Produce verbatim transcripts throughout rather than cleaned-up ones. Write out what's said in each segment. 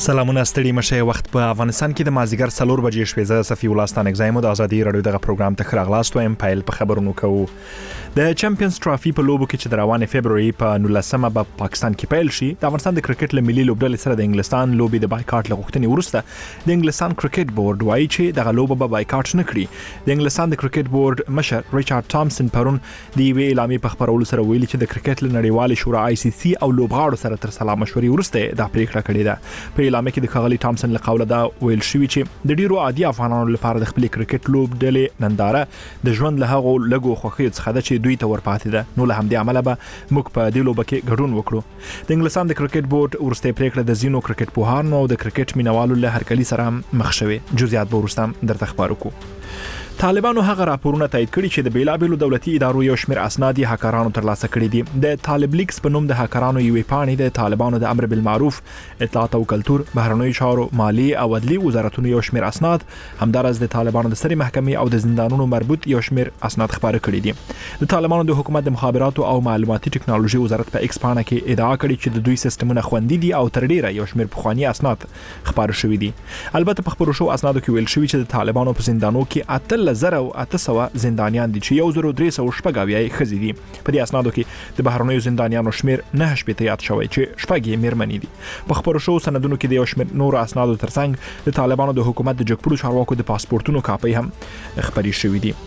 سلامونه ستړي مشه وخت په افغانستان کې د مازیګر څلور بجې شوې. زه صفي ولستان اگزایم د ازادي رادیو دغه پروګرام ته خراغلاست وایم. پایل په خبرونو کوو. د چمپیونز ټرافي په لوبو کې چې د روانې فبروري په نولسمه په پاکستان کې پیل شي، د افغانستان د کرکټ له ملي لوبډلې سره د انګلستان لوبي د بایکاټ لغوښتنې وروسته د انګلستان کرکټ بورډ وایي چې دغه لوبه به بایکاټ نه کړي. د انګلستان د کرکټ بورډ مشر ریچارډ تامسن پرون د یوې اعلامیې په خبرولو سره ویلي چې د کرکټ له نړیوالې شورا آی سی سی او لوبغاړو سره تر سلا مشورې وروسته دا پریکړه کړې ده. په اعلامیه کې د ښاغلي تامسن له قوله دا ویل شوی چې د ډیرو عادي افغانانو لپاره د خپل کرکټ لوبډلې ننداره د ژوند له هغو لګو خوښیو څخه ده چې دوی ته ورپاتې ده. نو له همدې عمله به موږ په دې لوبه کې ګډون وکړو. د انګلستان د کرکټ بورډ ورسته پریکړه د زینو کرکټ پوهانو او د کرکټ مینوالو له هرکلي سره مخ شوه. جزئیات به وروسته درته خبرو کو. طالبانو هغه راپورونه تایید کړي چې د بیلابېلو دولتي ادارو یو شمېر اسناد یې هکرانو ترلاسه کړي دي. د طالب لیکس په نوم د هکرانو یوې پاڼې د طالبانو د امر بالمعروف، اطلاعات او کلتور، بهرنیو چارو، مالی او عدلي وزارتونو یو شمېر اسناد، همدارس د طالبانو د سرې محکمې او د زندانونو مربوط یو شمېر اسناد خبره کړي دي. د طالبانو د حکومت د مخابراتو او معلوماتي ټکنالوژي وزارت په ایکس پاڼه کې ادعا کړې چې د دوی سیستمونه خوندي دي او تر ډیره یو شمېر پخوانی اسناد خبره شوي دي. البته په خبرو شو اسنادو کې ویل شوی چې د طالبانو په زندانو کې اتل زره او اته زندانیان دي چې یو زر درې سوه شپږ اویا یې ښځې دي. په دې اسنادو کې د بهرنیو زندانیانو شمیر نه شپېته یاد شوی چې شپږ یې میرمنې دي. په خبرو شو سندونو کې د یو شمیر نور اسنادو ترڅنګ د طالبانو د حکومت د جګپړو چارواکو د پاسپورتونو کاپي هم خبري شوې دي.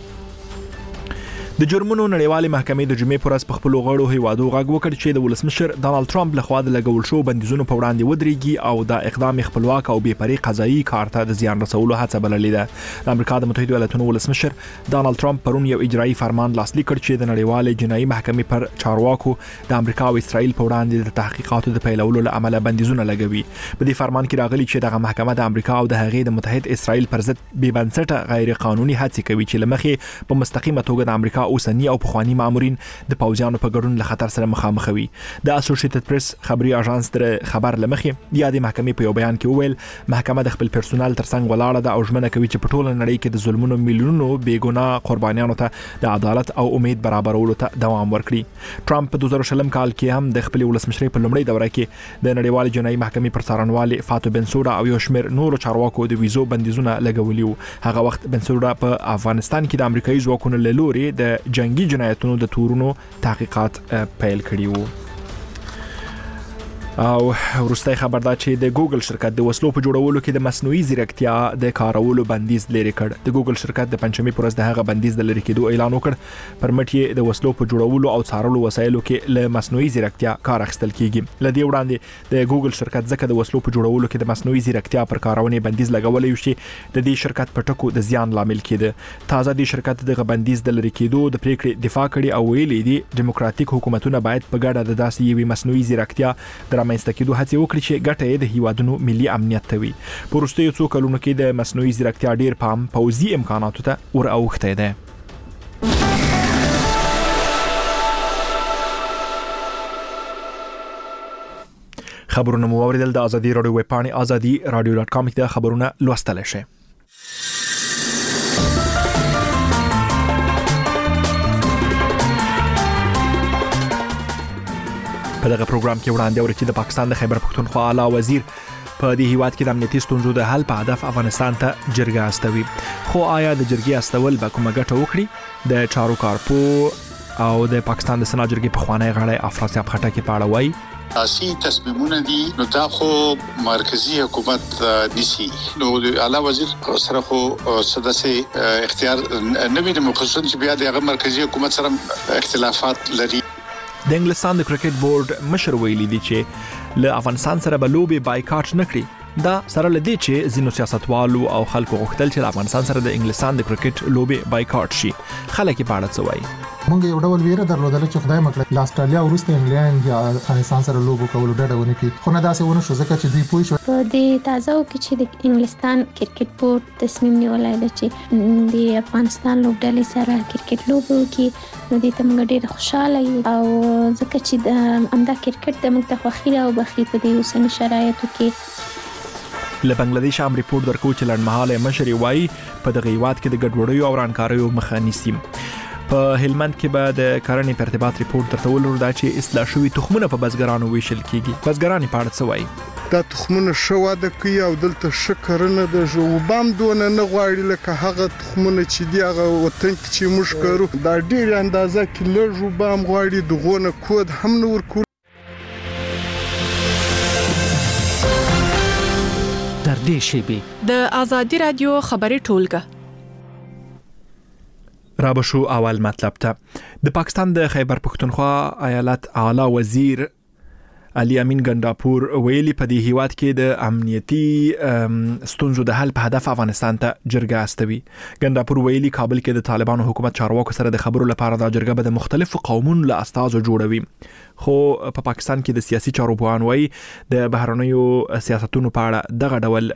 د جرمونو نړیوالې محکمې د جمعې پر ورځ په خپلو غړو هیوادو غږ وکړ چې د ولسمشر ډانلډ ټرمپ لخوا د لګول شو بندیزونو په وړاندې ودرېږي او دا اقدام خپلواک او بې پرې قضایي کار ته د زیان رسولو هڅه بللې ده. د امریکا د متحده ایالاتونو ولسمشر ډانلډ ټرمپ پرون یو اجرایي فرمان لاسلیک کړ چې د نړیوالې جنایي محکمې پر چارواکو د امریکا او اسرائیل په وړاندې د تحقیقاتو د پیلولو له امله بندیزونه لګوي. په دې فرمان کې راغلي چې دغه محکمه د امریکا او د هغې د متحد اسرائیل پر ضد بې بنسټه غیر قانوني هڅې کوي چې لمخې په مستقیمه توګه د امریکا اوسنی او پخوانی مامورین د پوځیانو په ګډون له خطر سره مخامخ وي. د اسوسییټډ پریس خبري اژانس در خبر لمخې یا د محکمې په یو بیان کې وویل محکمه د خپل پرسونل ترڅنګ ولاړه ده او ژمنه کوي چې په ټوله نړۍ کې د ظلمونو میلیونونو بېګناه قربانیانو ته د عدالت او امید برابرولو ته دوام ورکړي. ټرمپ په دوه زره شلم کال کې هم د خپل ولسمشرۍ په لومړۍ دوره کې د نړیوال جنایي محکمې پر څارنوال فاتو بنسوډا او یو شمېر نورو چارواکو د ویزو بندیزونه لګولي وو. هغه وخت بنسوډا په افغانستان کې د امریکایي ځواکونو له لوري د جنگي جنایت د تورونو تحقیقات پیل کړي وو. او ورسته خبر دا چې د ګوګل شرکت د وسلو په جوړولو کې د مصنوعي ځیرکتیا د کارولو بندیز لري کړ. د ګوګل شرکت د پنځمې پر ورځ د هغه بندیز د لري کېدو اعلان وکړ. پرمټ یې د وسلو په جوړولو او څارلو وسایلو کې له مصنوعي ځیرکتیا کار اخیستل کیږي. لدې وړاندې د ګوګل شرکت ځکه د وسلو په جوړولو کې د مصنوعي ځیرکتیا پر کارونې بندیز لګولې و چې د دې شرکت په ټکو د زیان لامل کېده. تازه د شرکت د بندیز د لري کېدو د پریکړې دفاع کړي او ویلي دي دیموکراتیک حکومتونه باید په ګډه د داسې یوې مصنوعي ځیرکتیا د رامنځته کېدو هڅې وکړي چې ګټه یې د هیوادونو ملي امنیت ته وي. په وروستیو څو کلونو کې د مصنوعي ځیرکتیا ډیر پام پوځي امکاناتو ته ور اوښتی دی. خبرونه مو اوریدل. د ازادي رادیو ویب پاڼې ازادي رادیو ډاټ کام کې خبرونه لوستلی شئ. په دغه پروګرام کې وړاندې اورئ چې د پاکستان د خیبر پختونخوا اعلی وزیر په دې هیواد کې د امنیتي ستونزو د حل په هدف افغانستان ته جرګه استوي. خو آیا د جرګې استول به کومه ګټه وکړي؟ د چارو کارپو او د پاکستان د سنا جرګې پخوانی غړی افراسیاب خټک په اړه وایي سیاسي تصمیمونه دي نو دا خو مرکزی حکومت نیسي. نو اعلی وزیر سره خو سداسه اختیار نوی د مخصوص چې بیا د مرکزی حکومت سره اختلافات لري. د انګلستان د کرکټ بورډ مشر ویلي دی چې له افغانستان سره به لوبي بایکاټ نه کړي. دا سره لدی چې ځینو سیاستوالو او خلکو غوښتل چې افغانستان سره د انګلستان د کرکټ لوبي بایکاټ شي. خلک په اړه څه وایي؟ مونږ یو ډول ویره درلودل چې خدای مکړه ل استرالیا ورسته انګلند یا افغانستان سره لوبو کول ډېر ونه کی خو نه داسې ونه شو ځکه چې دوی پوه شو په دې تازه او کې چې د انګلستان کرکټ بورډ تصمیم نیولای دی چې د افغانستان لوبډلې سره کرکټ لوبو کې نو دې ته موږ ډېر خوشاله یو او ځکه چې د امدا کرکټ د موږ ته خوښي او بخي په دې اوسنی شرایطو کې. له بنگلاديش هم ریپورت درکو چې لړمحاله مشر وایي په دغه هیواد کې د ګډوډیو او رانکاریو مخه نیسي. په هلمند کې به د کرنې په ارتباط ریپورت درته ولرو دا چې اصلاح شوي تخمونه په بزګرانو ویشل کیږي. بزګران په اړه څه وایي؟ دا تخمونه شو واده کوي او دلته شکرنه د ژوبام دونه نه غواړي لکه هغه تخمونه چې دی هغه وطن کې چې موږ کړو دا ډېر اندازه کې له ژوبام غواړي دغه کود هم نور کول. در دې شیبه د آزادی رادیو خبري ټولګه را بشو اول مطلب ته. د پاکستان د خیبر پختونخوا ایالت اعلی وزیر علي امين ګنداپور ویلي په دې هیواد کې د امنیتي ستونزو د حل په هدف افغانستان ته جرګه استوي. ګنداپور ویلي کابل کې د طالبانو حکومت چارواکو سره د خبرو لپاره د جرګه به د مختلفو قومونو له استازو جوړوي. خو په پا پاکستان کې د سیاسي چارو پوهان وایي د بهرنیو سیاستونو په اړه دغه ډول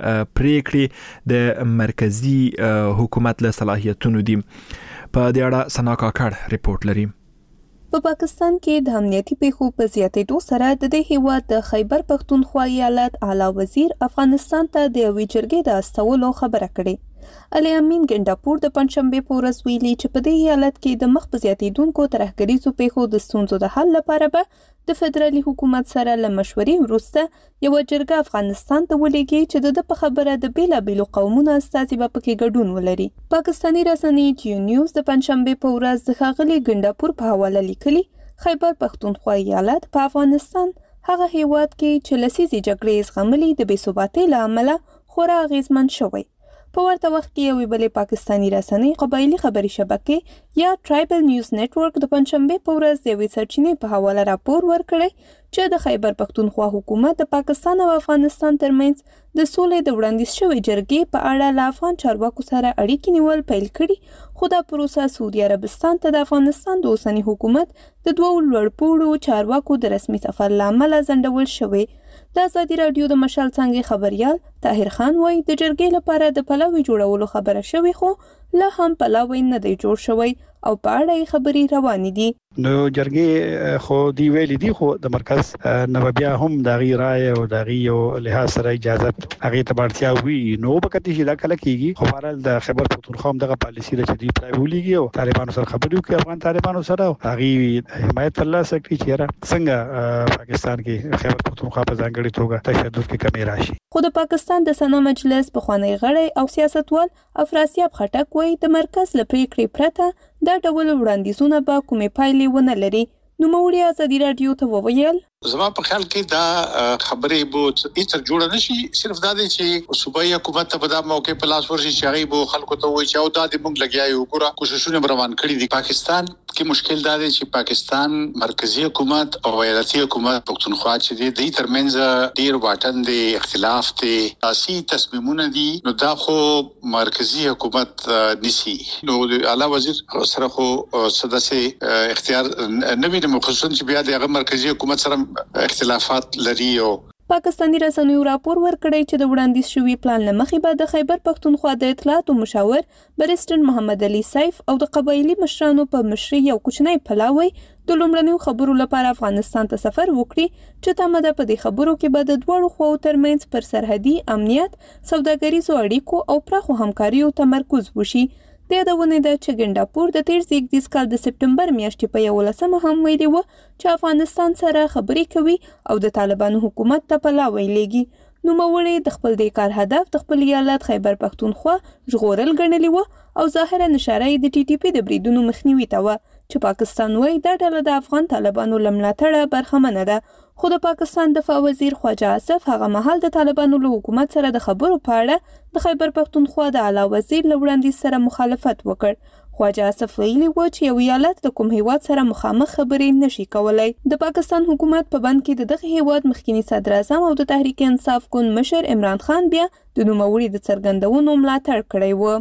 پریکړې د مرکزی حکومت له صلاحیتونو دي. په دې اړه سنا کاکړ ریپورت لري. په پاکستان کې د امنیتي پیښو په زیاتېدو سره د دې هیواد د خیبر پختونخوا ایالت اعلی وزیر افغانستان ته د یوې جرګې د استولو خبره کړې. علي امين ګنداپور د پنځشنبه په ورځ ویلي چې په دې ایالت کې د مخ په زیاتېدونکو ترهګریزو پیښو د ستونزو د حل لپاره به د فدرالي حکومت سره له مشورې وروسته یو جرګه افغانستان ته ولېږي چې د په خبره د بیلابیلو قومونو استازي به پکې ګډون ولري. پاکستاني رسنۍ جیو نیوز د پنځشنبه په ورځ د ښاغلي ګنداپور په حواله لیکلي خیبر پختونخوا ایالت په افغانستان هغه هیواد کې چې لسیزې جګړې زغملي د بې ثباتۍ له امله خورا اغیزمن شوی. په ورته وخت کې یوې بلې پاکستاني رسنۍ قبایلي خبري شبکې یا ټرایبل نیوز نتورک د پنځشنبه په ورځ د یوې سرچینې په حواله راپور ورکړی چې د خیبر پختونخوا حکومت د پاکستان او افغانستان ترمنځ د سولې د وړاندیز شوی جرګې په اړه له افغان چارواکو سره اړیکې نیول پیل کړي. خو دا پروسه سعودي عربستان ته د افغانستان د اوسني حکومت د دوو لوړپوړو چارواکو د رسمي سفر له امله ځنډول شوی. د ازادي رادیو د مشال څنګه خبريال طاهر خان وایي د جرګې لپاره د پلاوي جوړولو خبره شوی خو لا هم پلاوي نه دی جوړ شوی او په اړه یې خبري روانې دي. نو جرګې خو دی ویلې دي خو د مرکز نو بیا هم د غیر رائے او د غیو له سره اجازه هغه ته اړتیا وي نو به کتي چې دا کله کیږي. خو بهرحال د خبر پختونخوا دغه پالیسی د چې دی پلایولېږي او طالبانو سره خبرې کوي افغان طالبانو سره هغه حمایت ترلاسه کړي چې څنګه پاکستان کې خبر پختونخوا په ځانګړي توګه تشدد کې کمی راشي. خو د پاکستان د سنا مجلس پخوانی غړی او سیاستوال افراسیاب خټک وایي د مرکز له پریکړې پرته دا ډول وړاندیزونه به کومې پایلې ونه لري. نو موري ازادي رادیو ته وویل زما په خیال کې دا خبرې بو هیڅ جوړ نه شي. صرف دا دی چې صوبایي حکومت ته په دا موقع په لاس ورشي چې هغه بو خلکو ته وایي چې او دا د موږ لګیاو ګوره کوششونه روان کړي دي. پاکستان کې مشکل دا دی چې پاکستان مرکزی حکومت او ایالتي حکومت پختونخوا چې دی د ترمنځ ډیر واټن دی اختلاف دی سیاسي تصمیمونه دي نو دا خو مرکزی حکومت نسی نو اعلی وزیر سره خو سداسه اختیار نوی د مخصوص چې بیا د مرکزی حکومت سره اختلافات لري. او پاکستاني رسنیو راپور ورکړی چې د وړاندیز شوی پلان لمخې به د خیبر پختونخوا د اطلاعاتو مشاور بریسټر محمد علي سیف او د قبایلی مشرانو په مشرۍ یو کوچنی پلاوی د لومړنیو خبرو لپاره افغانستان ته سفر وکړي چې تمه ده په دې خبرو کې به د دواړو خواو ترمنځ پر سرحدي امنیت سوداګریزو اړیکو او پراخو همکاریو تمرکز وشي. د یادونه ده چې ګنداپور د تیر زیږدیز کال د سپټمبر میاشتې په یولسمه هم ویلي و چې افغانستان سره خبرې کوي او د طالبانو حکومت ته پلاوی لېږي. نوموړي د خپل د کار هدف د خپل ایالت خیبر پختونخوا ژغورل ګڼلی و او ظاهرا اشاره د ټي ټي پی د بریدونو مخنیوي ته و چې پاکستان وایي دا ډله د افغان طالبانو لملاتړه برخمنه ده. خو د پاکستان دفاع وزیر خواجه آصف هغه مهال د طالبانو له حکومت سره د خبرو په اړه د خیبر پختونخوا د اعلی وزیر له وړاندیز سره مخالفت وکړ. خواجه آصف ویلي و چې یو ایالت د کوم هیواد سره مخامخ خبرې نشي کولای. د پاکستان حکومت په بند کې د دغه هیواد مخکنی صدر اعظم او د تحریک انصاف ګوند مشر عمران خان بیا د نوموړي د څرګندونو ملاتړ کړی و.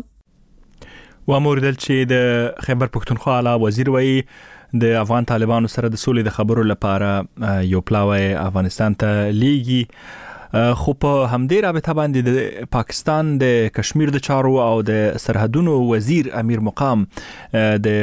و موردل چې د خیبر پختونخوا اعلی وزیر وایي د افغان طالبانو سره د سولې د خبرو لپاره یو پلاوی افغانستان ته لیږي. خو په همدې رابطه باندې د پاکستان د کشمیر د چارو او د سرحدونو وزیر امیر مقام د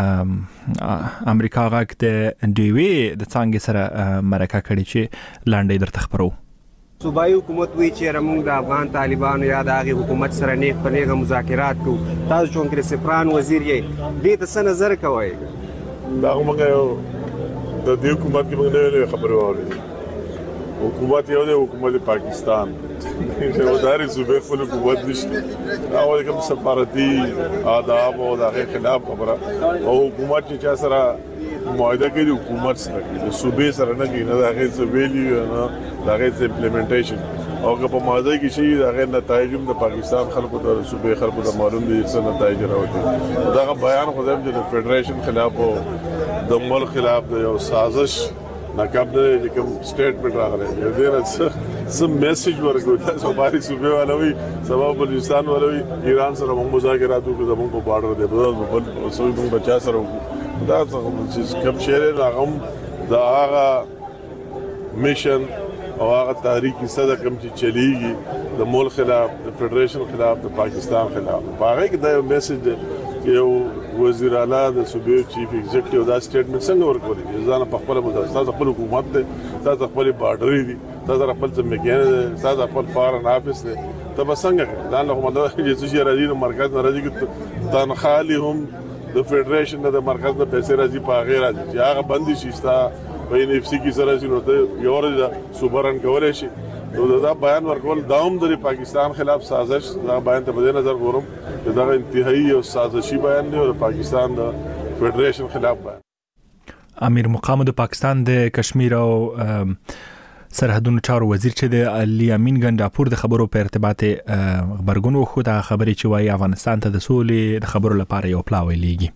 امریکا غاک د ډیوی د څنګه سره مرکه کړي چې لاندې درته خبرو. صوبایي حکومت وی چې موږ د افغان طالبانو یا د هغې حکومت سره نیغ په نیغه مذاکرات کوو. تاسو چون کې سفران وزیر یې دې ته څه نظر کوئ؟ دا موږ یو د دې حکومت کې موږ نوې خبرې واورېدې. حکومت یو دی، حکومت پاکستان چې وداري صوبې خپل حکومت نشته. او کوم سفارتي آداب او د هغې خلاف خبره او حکومت چې چا سره معاهده کوي حکومت سره کوي، د صوبې سره نه کوي، نه د هغې څه ویلي نه د هغې څه امپلیمنټیشن. او که په معاهده کې شي د هغې نتایج هم د پاکستان خلکو ته صوبې خلکو ته معلوم دي څه نتایج راوځي. دغه بیان خو چې د فدریشن خلاف او د ملک خلاف د یو سازش ناکام دی چې کوم سټیټمنټ راغلی دی. دې نه څه څه میسج ورکوي تاسو باندې صوبې والا وي سبا بلوچستان والا وي ایران سره موږ مذاکرات وکړو زموږ په باډر دی بل سوي موږ بچا سره وکړو. دا څه کوم شعر راغم د هغه میشن او هغه تاریخي صدا کوم چې چلیږي د ملک خلاف د فدریشن خلاف د پاکستان خلاف. په هغه کې دا یو میسج دی چې یو وزیر اعلی د صوبې چیف ایگزیکټیو دا سټیټمنټ څنګه ورکوي؟ ځان په خپل مدرسه تاسو خپل حکومت دی، تاسو خپل باډر دی، تاسو خپل ځمکې دی، تاسو خپل فارن افیس دی. ته به څنګه دا له مدد چې چې راځي نو مرکز نه راځي چې تنخالي هم د فدریشن د مرکز نه پیسې راځي په غیر راځي چې هغه بندي شيستا په ان اف سی کې سره چې نو ته یو ورځ صوبرن کولای شي. نو دا بیان ورکول داوم د پاکستان خلاف سازش. دا بیان ته په نظر ګورم چې دا انتهایی او سازشي بیان دی او پاکستان د فدریشن خلاف بیان. امیر مقام د پاکستان د کشمیر او سرحدونو چارو وزیر چې د علي امین ګنداپور د خبرو په ارتباط خبرګون خو دا خبرې چې وايي افغانستان ته د سولې د خبرو لپاره یو پلاوی لیږي.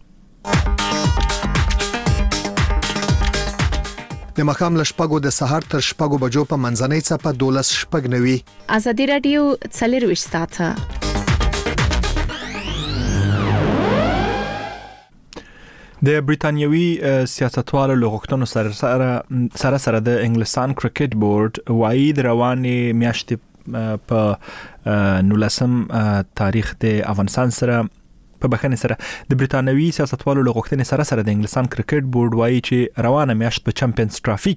د مخام لشپګو د سحر تر شپګو بجو په منځنۍ څپه دولس شپګ نوي. ازادي رادیو څلرويشت ساعته. د بریتانیوي سیاستوالو لغښتنو سره سره سره د انګلستان کرکټ بورډ وايي د روانې میاشتې په نولسم تاریخ د افغانستان سره په بخښنې سره د بریتانیوي سیاستوالو لغښتنې سره سره د انګلستان کرکټ بورډ وايي چې روانه میاشت په چمپیونز ټرافي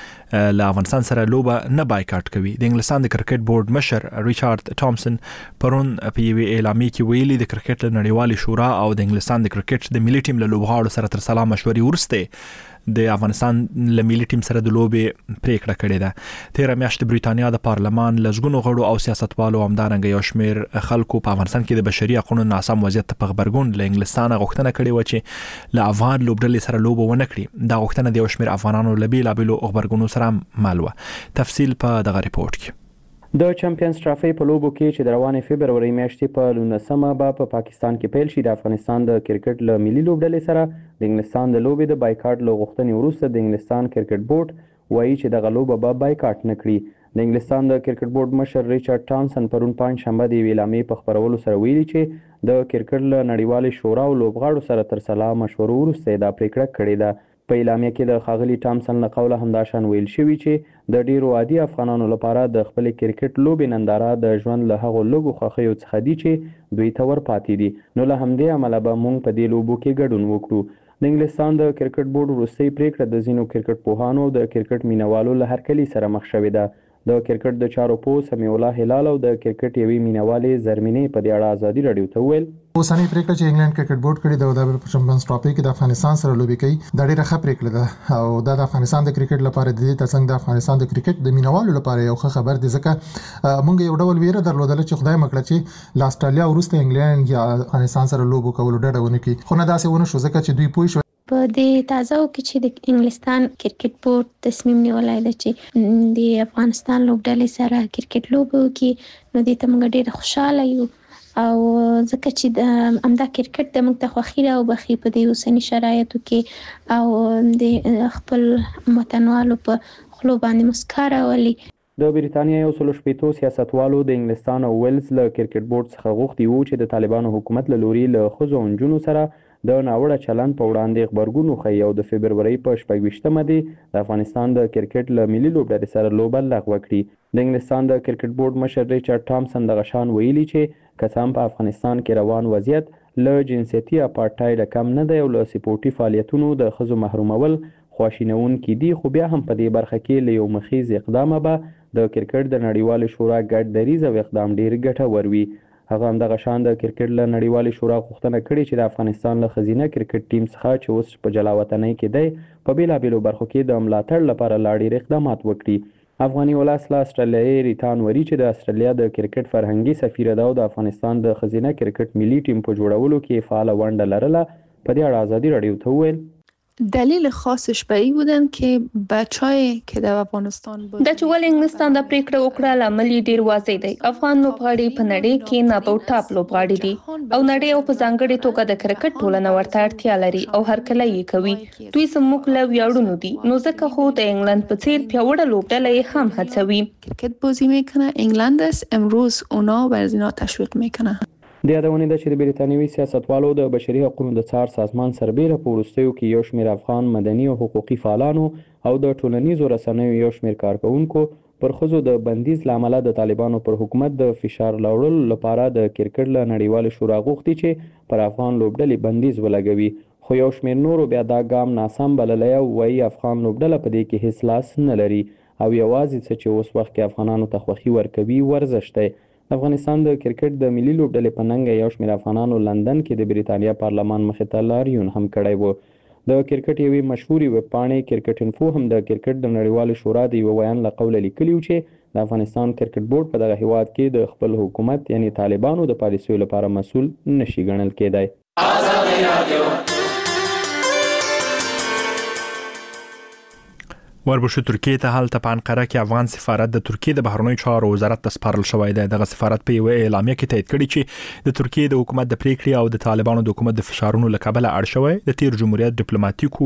کې له افغانستان سره لوبه نه بایکاټ کوي. د انګلستان د کرکټ بورډ مشر ریچارډ ټامسن پرون په یوې اعلامیه کې ویلي د کرکټ نړیوالې شورا او د انګلستان د کرکټ د ملي ټیم له لوبغاړو سره تر سلا مشورې وروسته د افغانستان له ملي ټیم سره د لوبې پریکړه کړې ده. تیر میاشت بریتانیا د پارلمان لزګونو غړو او سیاستوالو همدارنګه یو شمېر خلکو په افغانستان کې د بشري حقوقو ناسم وضعیت په خبرګون له انګلستان غوښتنه کړې و چې له افغان لوبډلې سره لوبه ونه کړي. دا غوښتنه د یو شمېر افغانانو له بیلابېلو خبرګونو سره مل وه. تفصیل په دغه ریپورت کې. د چمپیونز ټرافي په لوبو کې چې د روانې فبروري میاشتې په لومړیمه به په پاکستان کې پیل شي، د افغانستان د کرکټ له ملي لوبډلې سره د انګلستان د لوبې د بایکاټ له غوښتنې وروسته د انګلستان کرکټ بورډ وایي چې دغه لوبه به بایکاټ نه کړي. د انګلستان د کرکټ بورډ مشر ریچارډ ټامسن پرون پنځشنبه د یوې اعلامیې په خپرولو سره ویلي چې د کرکټ له نړیوالې شورا او لوبغاړو سره تر سلا مشورو وروسته دا پریکړه کړې ده. په اعلامیه کې د ښاغلي ټامسن له قوله همداشان ویل شوي چې د ډیرو عادي افغانانو لپاره د خپلې کرکټ لوبې ننداره د ژوند له هغو لږو خوښیو څخه دي چې دوی ته ورپاتې دي. نو له همدې امله به موږ په دې لوبو کې ګډون وکړو. د انګلستان د کرکټ بورډ وروستۍ پریکړه د ځینو کرکټ پوهانو د کرکټ مینوالو له هرکلي سره مخ شوې ده. د کرکټ د چارو پوه سمیع الله هلال او د کرکټ یوې مینوالې زرمینې په دې اړه ازادي رادیو ته وویل اوسنۍ پریکړه چې انګلند کرکټ بورډ کړې ده د چمپیونز ټرافي کې د افغانستان سره لوبي کوي دا ډیره ښه پریکړه ده او دا د افغانستان د کرکټ لپاره د دې ترڅنګ د افغانستان د کرکټ د مینوالو لپاره یو ښه خبر دی ځکه موږ یو ډول ویره درلودل چې خدای مکړه چې له استرالیا وروسته انګلند یا افغانستان سره لوبو کول ډډه ونه کړي، خو نه داسې ونه شو ځکه چې دوی پوه شو په دې تازه کې چې د انګلستان کرکټ بورډ تصمیم نیولای دی چې د افغانستان لوبډلې سره کرکټ لوبه وکړي نو دې ته موږ ډېر خوشاله یو او ځکه چې د امدا کرکټ د موږ ته خوښي راوبخي په دې اوسني شرایطو کې او د خپل وطنوالو په خلو باندې مسکا راولي. د بریتانیا یو سلو شپېتو سیاستوالو د انګلستان او ویلز له کرکټ بورډ څخه غوښتي وو چې د طالبانو حکومت له لوري له ښځو او نجونو سره د ناوړه چلند په وړاندې غبرګون وښیي او د فبرورۍ په شپږ ویشتمه دې د افغانستان د کرکټ له ملي لوبډلې سره لوبه لغوه کړي. د انګلستان د کرکټ بورډ مشر ریچارډ ټامسن دغه شان ویلي چې که څه هم په افغانستان کې روان وضعیت له جنسیتي اپارټایډ کم نه دی او له سپورټي فعالیتونو د ښځو محرومول خواشینونکي دي، خو بیا هم په دې برخه کې له یو مخیز اقدامه به د کرکټ د نړیوالې شورا ګډ دریځ او اقدام ډیر ګټور وي. هغه همدغه شان د کرکټ له نړیوالې شورا غوښتنه کړې چې د افغانستان له ښځینه کرکټ ټیم څخه چې اوس په جلا وطنۍ کې دی په بېلابېلو برخو کې د ملاتړ لپاره لا ډېر اقدامات وکړي. افغاني ولس له اسټرالیایي ریتان وري چې د استرالیا د کرکټ فرهنګي سفیره ده او د افغانستان د ښځینه کرکټ ملي ټیم په جوړولو کې فعاله ونډه لرله، په دې اړه ازادي راډیو ته وویل دلیل خاصش به این بودن که بچه‌ای که در افغانستان بود د چول انګلستان د پریکړه وکړه لامل ډیر واضح دی. افغان لوبغاړي په نړۍ کې نابو ټاپ لوبغاړي دي او نړۍ او په ځانګړي توګه د کرکټ ټولنه ورته اړتیا لري او هر کله یې کوي. دوی زموږ له ویاړونو دي، نو ځکه خو د انګلند په څیر پیاوړه لوبډله یې هم هڅوي. کرکټ بازی میکنه. انگلند است امروز اونا ورزینا تشویق میکنه. د یادونې ده چې د بریتانیوي سیاستوالو د بشري حقوقو د څار سازمان سربیره په وروستیو کې یو شمېر افغان مدني او حقوقي فعالانو او د ټولنیزو رسنیو یو شمېر کارکوونکو پر ښځو د بندیز له امله د طالبانو پر حکومت د فشار راوړلو لپاره د کرکټ له نړیوالې شورا غوښتي چې پر افغان لوبډلې بندیز ولګوي، خو یو شمېر نورو بیا دا ګام ناسم بللی او وایي افغان لوبډله په دې کې هیڅ لاس نه لري او یوازې څه چې اوس وخت کې افغانانو ته خوښي ورکوي ورزش دی. افغانستان د کرکټ د ملي لوبډلې په ننګه یو شمېر افغانانو لندن کې د بریتانیا پارلمان مخې ته لاریون هم کړی و. د کرکټ یوې مشهورې ویبپاڼې کرکټ انفو هم د کرکټ د نړیوالې شورا د یوه ویان له قوله لیکلي و چې د افغانستان کرکټ بورډ په دغه هیواد کې د خپل حکومت یعنی طالبانو د پالیسیو لپاره مسؤل نشي ګڼل کېدی. وربشو ترکیه ته هلته په انقره کې افغان سفارت د ترکیه د بهرنیو چارو وزارت ته سپارل شوی دی. دغه سفارت په یوه اعلامیه کې تایید کړی چې د ترکیه د حکومت د پریکړې او د طالبانو د حکومت د فشارونو له کبله اړ شوی د تیر جمهوریت ډیپلوماټیکو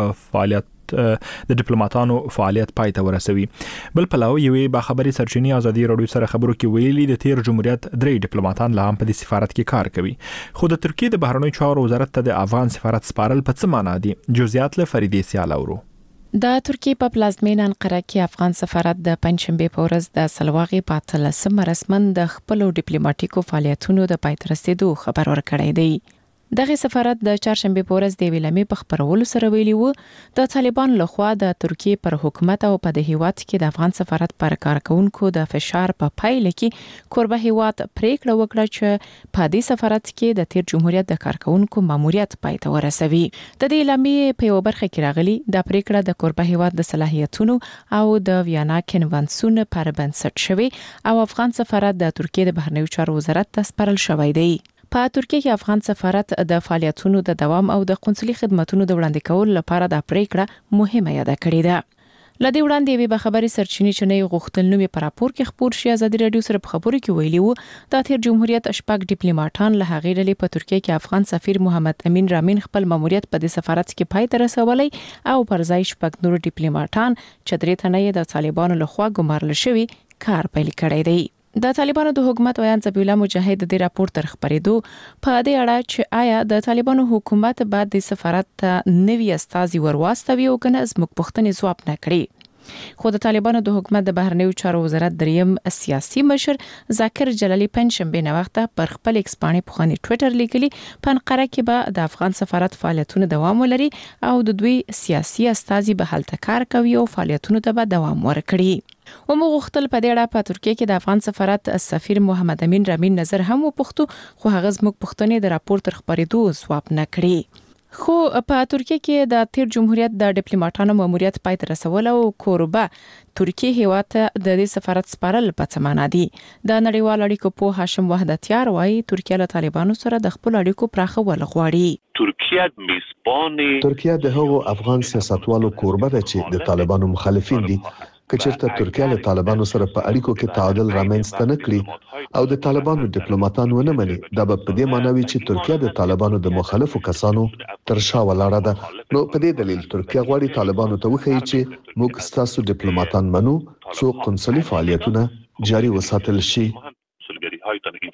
فعالیت د ډیپلوماټانو فعالیت پای ته ورسوي. بل پلاو یوې باخبري سرچینې ازادي راډیو سره خبرو کې ویلي د تیر جمهوریت درې ډیپلوماټان لا هم په دې سفارت کې کار کوي، خو د ترکیه د بهرنیو چارو وزارت ته د افغان سفارت سپارل په څه معنا دي؟ جزئیات له فریدې سیال اورو. د ترکیه په پلازمینه انقره کې افغان سفارت د پنځشنبه په ورځ د سلواغې په اتلسمه رسمن د خپل ډیپلوماټیکو فعالیتونو د پای ته رسیدو خبر ورکړی دی. دغه سفارت د چهارشنبه په ورځ د ویلامې په خبرولو سره ویلي وو د طالبان لخوا د ترکیه پر حکومت او په د هیواد کې د افغان سفارت پر کارکونکو د فشار په پایله کې کوربه هیواد پریکړه وکړه چې په دې سفارت کې د تیر جمهوریت د کارکونکو ماموریت پای ته ورسوي. د دې اعلامیې په یو برخه کې راغلي د پریکړه د کوربه هیواد د صلاحیتونو او د ویانا کنوانسیون پر بنسټ شوی او افغان سفارت د ترکیه د بهرنیو چارو وزارت ته سپارل شوی دی. په ترکیه کې افغان سفارت د فعالیتونو د دوام او د قونسلي خدماتونو د وړاندې کولو لپاره د پریکړه مهمه یاد کړې ده. لدې وړاندې وی به خبري سرچینې چې نه غوښتل نو په راپور کې خبر شي ازادي رادیو سره په خبرو کې ویلي وو د تیر جمهوریت اشپاک ډیپلوماټان له هغې ډلې په ترکیه کې افغان سفیر محمد امین رامین خپل ماموریت په دې سفارت کې پای ته رسولی او پر ځای شپږ نور ډیپلوماټان چې درې تنه د طالبانو لخوا ګمارل شوي کار پیل کړی دی. د طالبانو د حکومت ویان ذبیح الله مجاهد د راپور تر خبرېدو په دې اړه چې آیا د طالبانو حکومت بعد د سفارت ته نوی استازي ورواستوي او کنه زموږ پوښتنې ځواب نه کړي. خو د طالبانو د حکومت د بهرنیو چارو وزارت دریم سیاسي مشر ذاکر جلالی پنځشنبه نه وخت پر خپل ایکس باندې په خاني ټوئیټر لیکلي په انقره کې به د افغان سفارت فعالیتونه دوام ولري او د دوی سیاسي استازي به هلته کار کوي او فعالیتونو ته به دوام ورکړي. و مو غوښتل په دې اړه په ترکیه کې د افغان سفارت سفیر محمد امین رامین نظر هم وپوښتو خو هغه زموږ پوښتنې د راپور تر خبرېدو ځواب نه کړي. خو په ترکیه کې د تیر جمهوریت د ډیپلوماټانو ماموریت پای ته رسول او کوربه ترکیه هیواد ته د دې سفارت سپارل په څه معنا دي؟ د نړیوال اړیکو په هاشم وحدتیار وايي ترکیه له طالبانو سره د خپل اړیکو پراخول غواړي. ترکیه میزبان ترکیه د هغو افغان سیاستوالو کوربه ده چې د طالبانو مخالفین دي. کچېرته ترکیه له طالبانو سره په اړیکو کې تعادل رامنځته نه کړي او د طالبانو ډیپلوماټان ونه مني، دا به په دې معنی وي چې ترکیه د طالبانو د مخالفو کسانو تر شا ولاړه ده. نو په دې دلیل ترکیه غواړي طالبانو ته وښيي چې موږ ستاسو ډیپلوماټان منو څو قونسلي فعالیتونه جاري وساتل شي.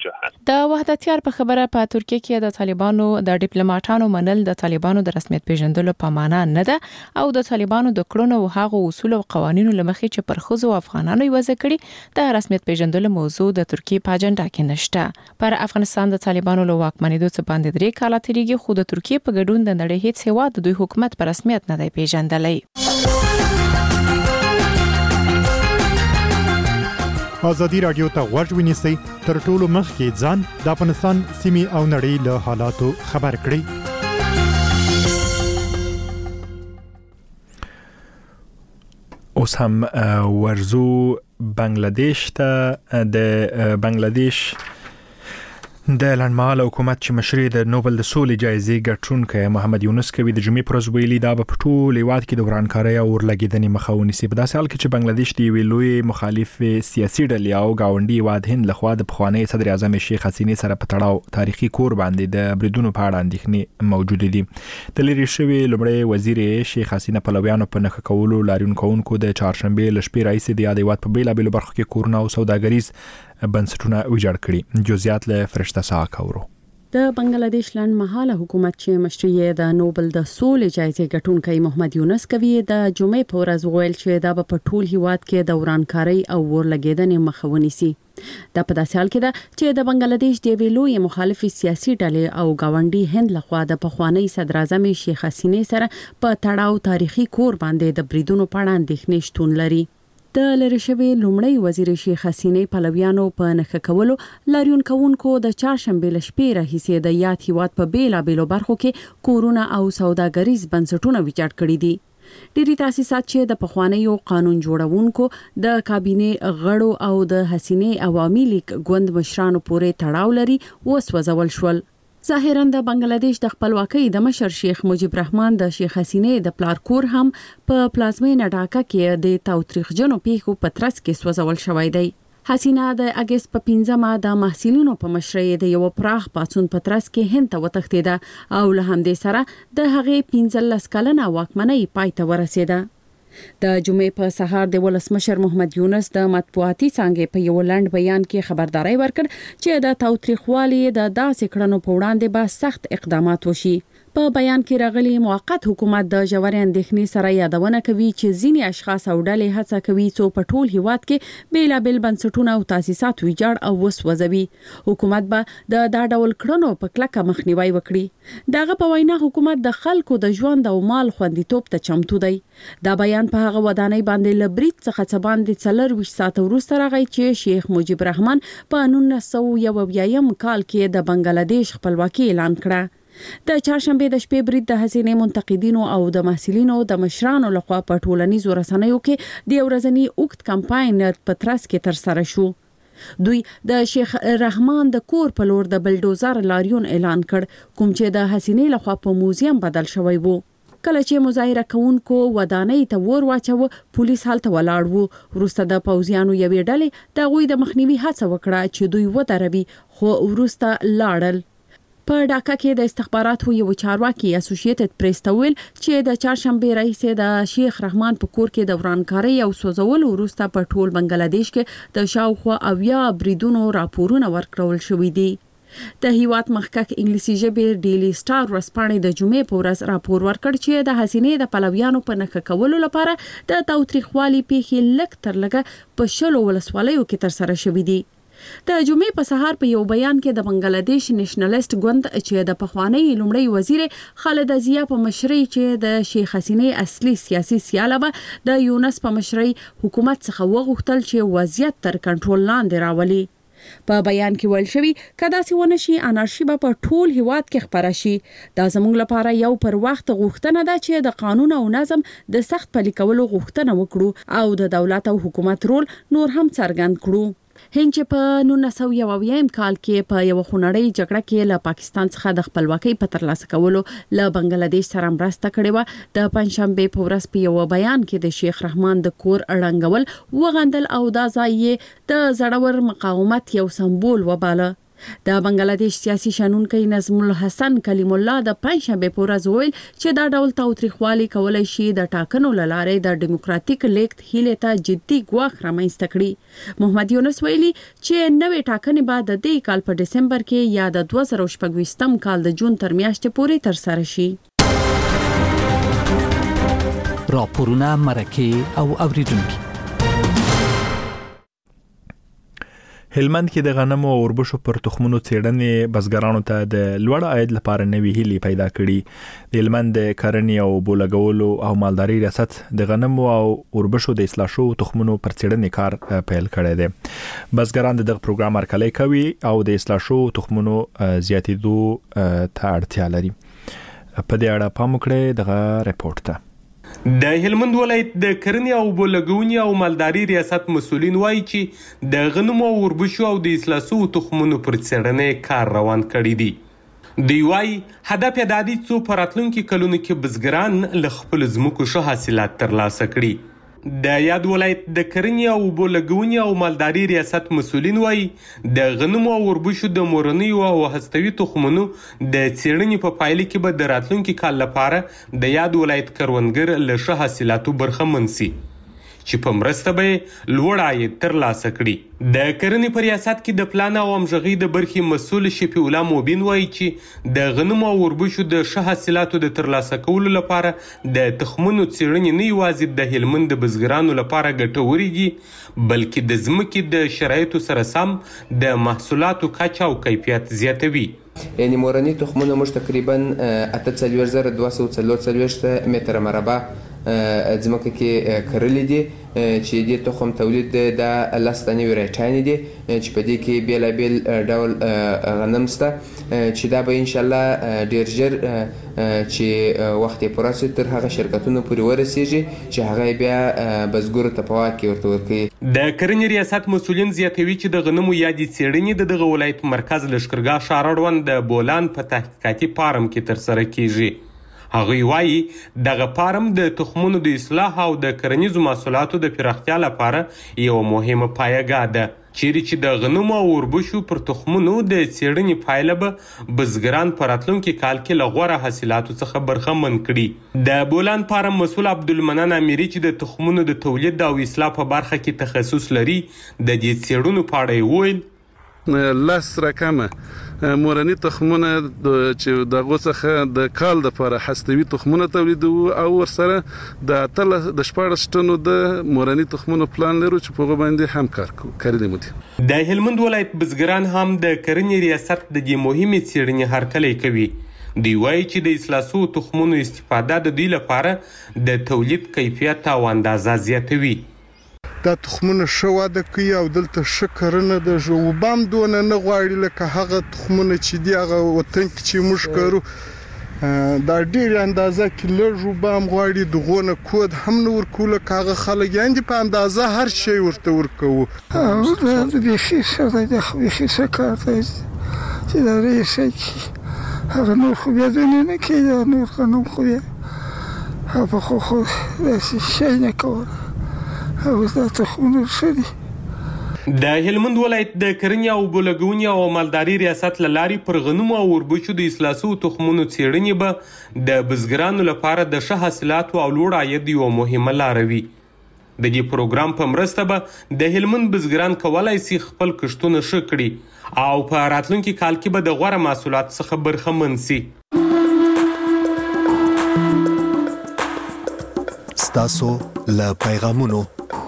د وحدتیار په خبره په ترکیه کې د طالبانو د ډیپلوماټانو منل د طالبانو د رسمیت پیژندلو په معنا نه ده او د طالبانو د کړنو او هغه اصول او قوانینو لمخې چې پر خزو افغانانو یوځ کړي د رسمیت پیژندلو موضوع د ترکیه په اجنډا کې نشته. پر افغانستان د طالبانو له واکمنېدو څخه باندې درې کاله تیریږي خو د ترکیه په ګډون د نړۍ هیڅ هیواد د دوی حکومت په رسمیت نه دی پیژندلی. ازادي رادیو ته غوږ ونیسئ تر ټولو مخکې ځان د افغانستان سیمې او نړۍ له حالاتو خبر کړئ. اوس هم ورزو بنگلاديش ته د بنگلاديش د لنډمهاله حکومت چې مشري د نوبل د سولې جایزې ګټونکی محمد یونس کوي د جمعې پر ورځ ویلي دا په ټول هیواد کې د ورانکارۍ او ورلګیدنې مخه ونیسي. په داسې حال کې چې بنگلاديش د یوې لوی مخالف سیاسي ډلې او گاونډي هیواد هند لخوا د پخوانی صدر اعظم شیخ حسینې سره په تړاو تاریخي کور باندې د بریدونو په اړه اندېښنې موجود دي. د لری شوی لومړی وزیر شیخ حسینه پلویانو په نخښه کولو لاریون کوونکو د چهارشنبه لشپې رئیس د یاد هیواد په بیلابېلو برخو کې کورونه او سوداګریز بنسټونه ویجاړ کړي. جزئیات له فرشته ساکورو. د بنگلاديش لنډمهاله حکومت چې مشري د نوبل د سولې جایزې ګټونکی محمد یونس کوي د جمعې په ورځ ویل چې دا په ټول هیواد کې د ورانکارۍ او ورلګیدنې مخه ونیسي. دا په داسې حال کې ده چې د بنگلاديش د ویلوی مخالف سیاسي ډلې او گاونډي هند لخوا د پخوانی صدر اعظم شیخ حسینې سره په تړاو تاریخي کور باندې د بریدونو په اړه اندېښنې شتون لري. د لری شوی لومړی وزیر شیخ حسینې پلویانو په نخښه کولو لاریون کوونکو د چهارشنبه لشپې راهیسې د یاد هیواد په بیلابېلو برخو کې کورونه او سوداګریز بنسټونه ویجاړ کړي دي. ډیری تاسیسات چې د پخوانیو قانون جوړونکو د کابینه غړو او د حسینې عوامي لیگ ګوند مشرانو پورې تړاو لري وسوځول شول. ظاهرا د بنگلاديش د خپلواکۍ د مشر شیخ مجیب رحمان د شیخ حسینې د پلار کور هم په پلازمینه ډاکا کې د تاوتریخجنو پیښو په ترڅ کې سوځول شوی دی. حسینه د اگست په پنځمه د محصلینو په مشرۍ د یو پراخ پاڅون په ترڅ کې هند ته وتښتېده او له همدې سره د هغې پنځلس کلنه واکمنۍ پای ته ورسېده. د جمعې په سهار د ولسمشر محمد یونس د مطبوعاتي څانګې په یو لنډ بیان کې خبرداري ورکړ چې د تاوتریخوالي د داسې کړنو په وړاندې به سخت اقدامات وشي. په بیان کې راغلي موقت حکومت د ژورې اندېښنې سره یادونه کوي چې ځینې اشخاص او ډلې هڅه کوي چې په ټول هیواد کې بیلابېل بنسټونه او تاسیسات ویجاړ او وسوځوي. حکومت به د دا ډول کړنو په کلکه مخنیوي وکړي. دغه په وینا حکومت د خلکو د ژوند او مال خوندیتوب ته چمتو دی. دا بیان په هغه ودانۍ باندې لبرید څخه څه باندې څلور ویشت ساعت وروسته راغی چې شیخ مجیب رحمان په نولس سوه یو اویایم کال کې د بنگلاديش خپلواکي اعلان کړه. د چهارشنبه د شپې برید د حسینې منتقدینو او د محصلینو د مشرانو لخوا په ټولنیزو رسنیو کې د ورځنی اوږد کمپاین په ترڅ کې تر سره شو. دوی د شیخ رحمان د کور په لور د بلډوزر لاریون اعلان کړ کوم چې د حسینې لخوا په موزیم بدل شوی وو. کله چې مظاهره کوونکو ودانۍ ته ور واچو پولیس هلته ولاړ وو. وروسته د پوځیانو یوې ډلې د غوی د مخنیوي هڅه وکړه چې دوی ودروي خو وروسته لاړل. په ډاکا کې د استخباراتو یو چارواکي اسوسییټډ پریس ته ویل چې د چهارشنبه رئیس د شیخ رحمان په کور کې د ورانکارۍ او سوځولو وروسته په ټول بنگلاديش کې د شاوخوا اویا بریدونو راپورونه ورکړل شوې دي. د هیواد مخکښ انګلیسي ژبې ډیلی سټار ورځپاڼې د جمعې په ورځ راپور ورکړ چې د حسینې د پلویانو په نخښه کولو لپاره د تاوتریخوالي پیښې لږ تر لږه په شلو ولسوالیو کې تر سره شوې دي. د جمعې په سهار په یو بیان کې د بنگلاديش نېشنلیست ګوند چې د پخوانی لومړی وزیر خالد ضیا په مشرۍ چې د شیخ حسینې اصلي سیاسي سیاله به د یونس په مشرۍ حکومت څخه وغوښتل چې وضعیت تر کنټرول لاندې راولي. په بیان کې ویل شوی کدا سی ونه شي انارشي به په ټول هیواد کې خپره شي. دا زموږ لپاره یو پر وخت غوښتنه ده چې د قانون او نظم د سخت پلي کولو غوښتنه وکړو او د دولت او حکومت رول نور هم څرګند کړو. هند چې په نولس سوه یو اویایم کال کې په یو خونړۍ جګړه کې له پاکستان څخه د خپلواکۍ په ترلاسه کولو له بنگلاديش سره مرسته کړې و د پنځشنبه په ورځ په یو بیان کې د شیخ رحمان د کور اړنګول وغندل او دا ځای د زړور مقاومت یو سمبول وباله. د بنگلاديش سیاسي شنونکي نظم الحسن کلیم الله د پنځشنبه په ورځ ویل چې دا ډول تاوتریخوالي کولای شي د ټاکنو لاره د ډیموکراتیک لیکت هیله ته جدي ګواښ رامنځته کړي. محمد یونس ویلي چې نوې ټاکنې بعد د دې کال په دسمبر کې یا د دوه زره شپږ کال د جون تر میاشتې پورې تر سره شي. راپورونه مرکه او اوریدونکو. هلمند کې د غنمو او وربشو پر تخمونو څېړنې بزګرانو ته د لوړ عاید لپاره نوې هیلې پیدا کړي. د هلمند د کرنې او بولګولو او مالدارۍ ریاست د غنمو او وربشو د اصلاح شوو تخمونو پر څېړنې کار پیل کړی دی. بزګران دغه پروګرام هرکلی کوي او د اصلاح شوو تخمونو زیاتېدو ته اړتیا لري. په دې اړه پام وکړئ دغه رپورټ ته. د هلمند ولایت د کرنې او بولګونې او مالداري ریاست مسولین وایي چې د غنمو او وربشو او د اصلاح شوو تخمونو پر څېړنې کار روان کړی دی. دوی وایي هدف یې دا دی څو په راتلونکي کلونو کې بزګران له خپلو ځمکو ښه حاصلات ترلاسه کړي. د یاد ولایت د کرنې او بولګونې او مالداري ریاست مسولین وایي د غنمو او وربشو د مورنیو او هستوي تخمونو د څېړنې په پایله کې به د راتلونکي کال لپاره د یاد ولایت کروندګر له ښه حاصلاتو برخمن شي چې په مرسته به لوړ عاید ترلاسه کړي. د کرنې په ریاست کې د پلان او همغږۍ د برخې مسؤل شفیع الله موبین وایي چې د غنمو او وربشو د ښه حاصلاتو د ترلاسه کولو لپاره د تخمونو څېړنې نه یوازې د هلمند د بزګرانو لپاره ګټورې دي بلکې د ځمکې د شرایطو سره سم د محصولاتو کچه او کیفیت زیاتوي. یعنی مورني تخمونه موږ تقریبا اته څلوېښت زره دوه سوه څلور څلوېښت متره مربع ځمکه کې کرلې دي چې د تخم تولید د لس دانې وریټانې دي چې په دې کې بیلابیل ډول غنم شته چې دا به انشاءالله ډېر ژر چې وخت یې پوره شي تر هغه شرکتونو پورې ورسیږي چې هغه بیا بزګرو ته په واک کې ورته ورکوي. د کرنې ریاست مسولین زیاتوي چې د غنمو یادې څېړنې د دغه ولایت مرکز لښکرګاه ښار اړوند د بولان په تحقیقاتي فارم کې ترسره کیږي. هغوی وایي دغه فارم د تخمونو د اصلاح او د کرنیزو محصولاتو د پراختیا لپاره یوه مهمه پایګاه ده چیرې چې د غنمو او وربشو پر تخمونو د څېړنې پایله به بزګران په راتلونکي کال کې له غوره حاصلاتو څخه برخمن کړي. د بولان فارم مسؤل عبدالمنان امیري چې د تخمونو د تولید او اصلاح په برخه کې تخصص لري د دې څېړنو په اړه وویل لس رقمه مورني تخمونه چې دغه څخه د کال د لپاره هستوي تخمونه تولیدوو او ورسره د اتل د شپږ ټنو د مورني تخمونو پلان لرو چې په باندې هم کار کوو کړی مو دي. د هلمند ولایت بزګران هم د کرنې ریاست د دې مهمې څېړنې هرکلی کوي. دوی وایي چې د اصلاح شوو تخمونو استفاده د دوی لپاره د تولید کیفیت او اندازه زیاتوي. دا تخمونه ښه واده کوي او دلته ښه کرنه ده ژوبه هم دونه نه غواړي لکه هغه تخمونه چې دي هغه وطن کې چې موږ کرو دا ډېرې اندازه کې لږ اوبه هم غواړي دغو نه کود هم نه ورکوو لکه هغه خلک یعنې په اندازه هر شی ورته ورکوو. دا بیخي ښه دی دا خو بیخي ښه کار دی چې دا ډېر ښه کړي هغه نور خو بیا ځینې نه کوي دا نور غنم خو بیا هغه خو خو داسې شی نه کوله. د هلمند ولایت د کرنې او بولګونې او مالداري ریاست له لارې پر غنمو او وربشو د اصلاح شوو تخمونو څېړنې به د بزګرانو لپاره د ښه حاصلاتو او لوړ عاید یوه مهمه لاره وي. د دې پروګرام په مرسته به د هلمند بزګران کولی شي خپل کښتونه ښه کړي او په راتلونکي کال کې به د غوره محصولاتو څخه برخمن شي. ستاسو له پیغامونو.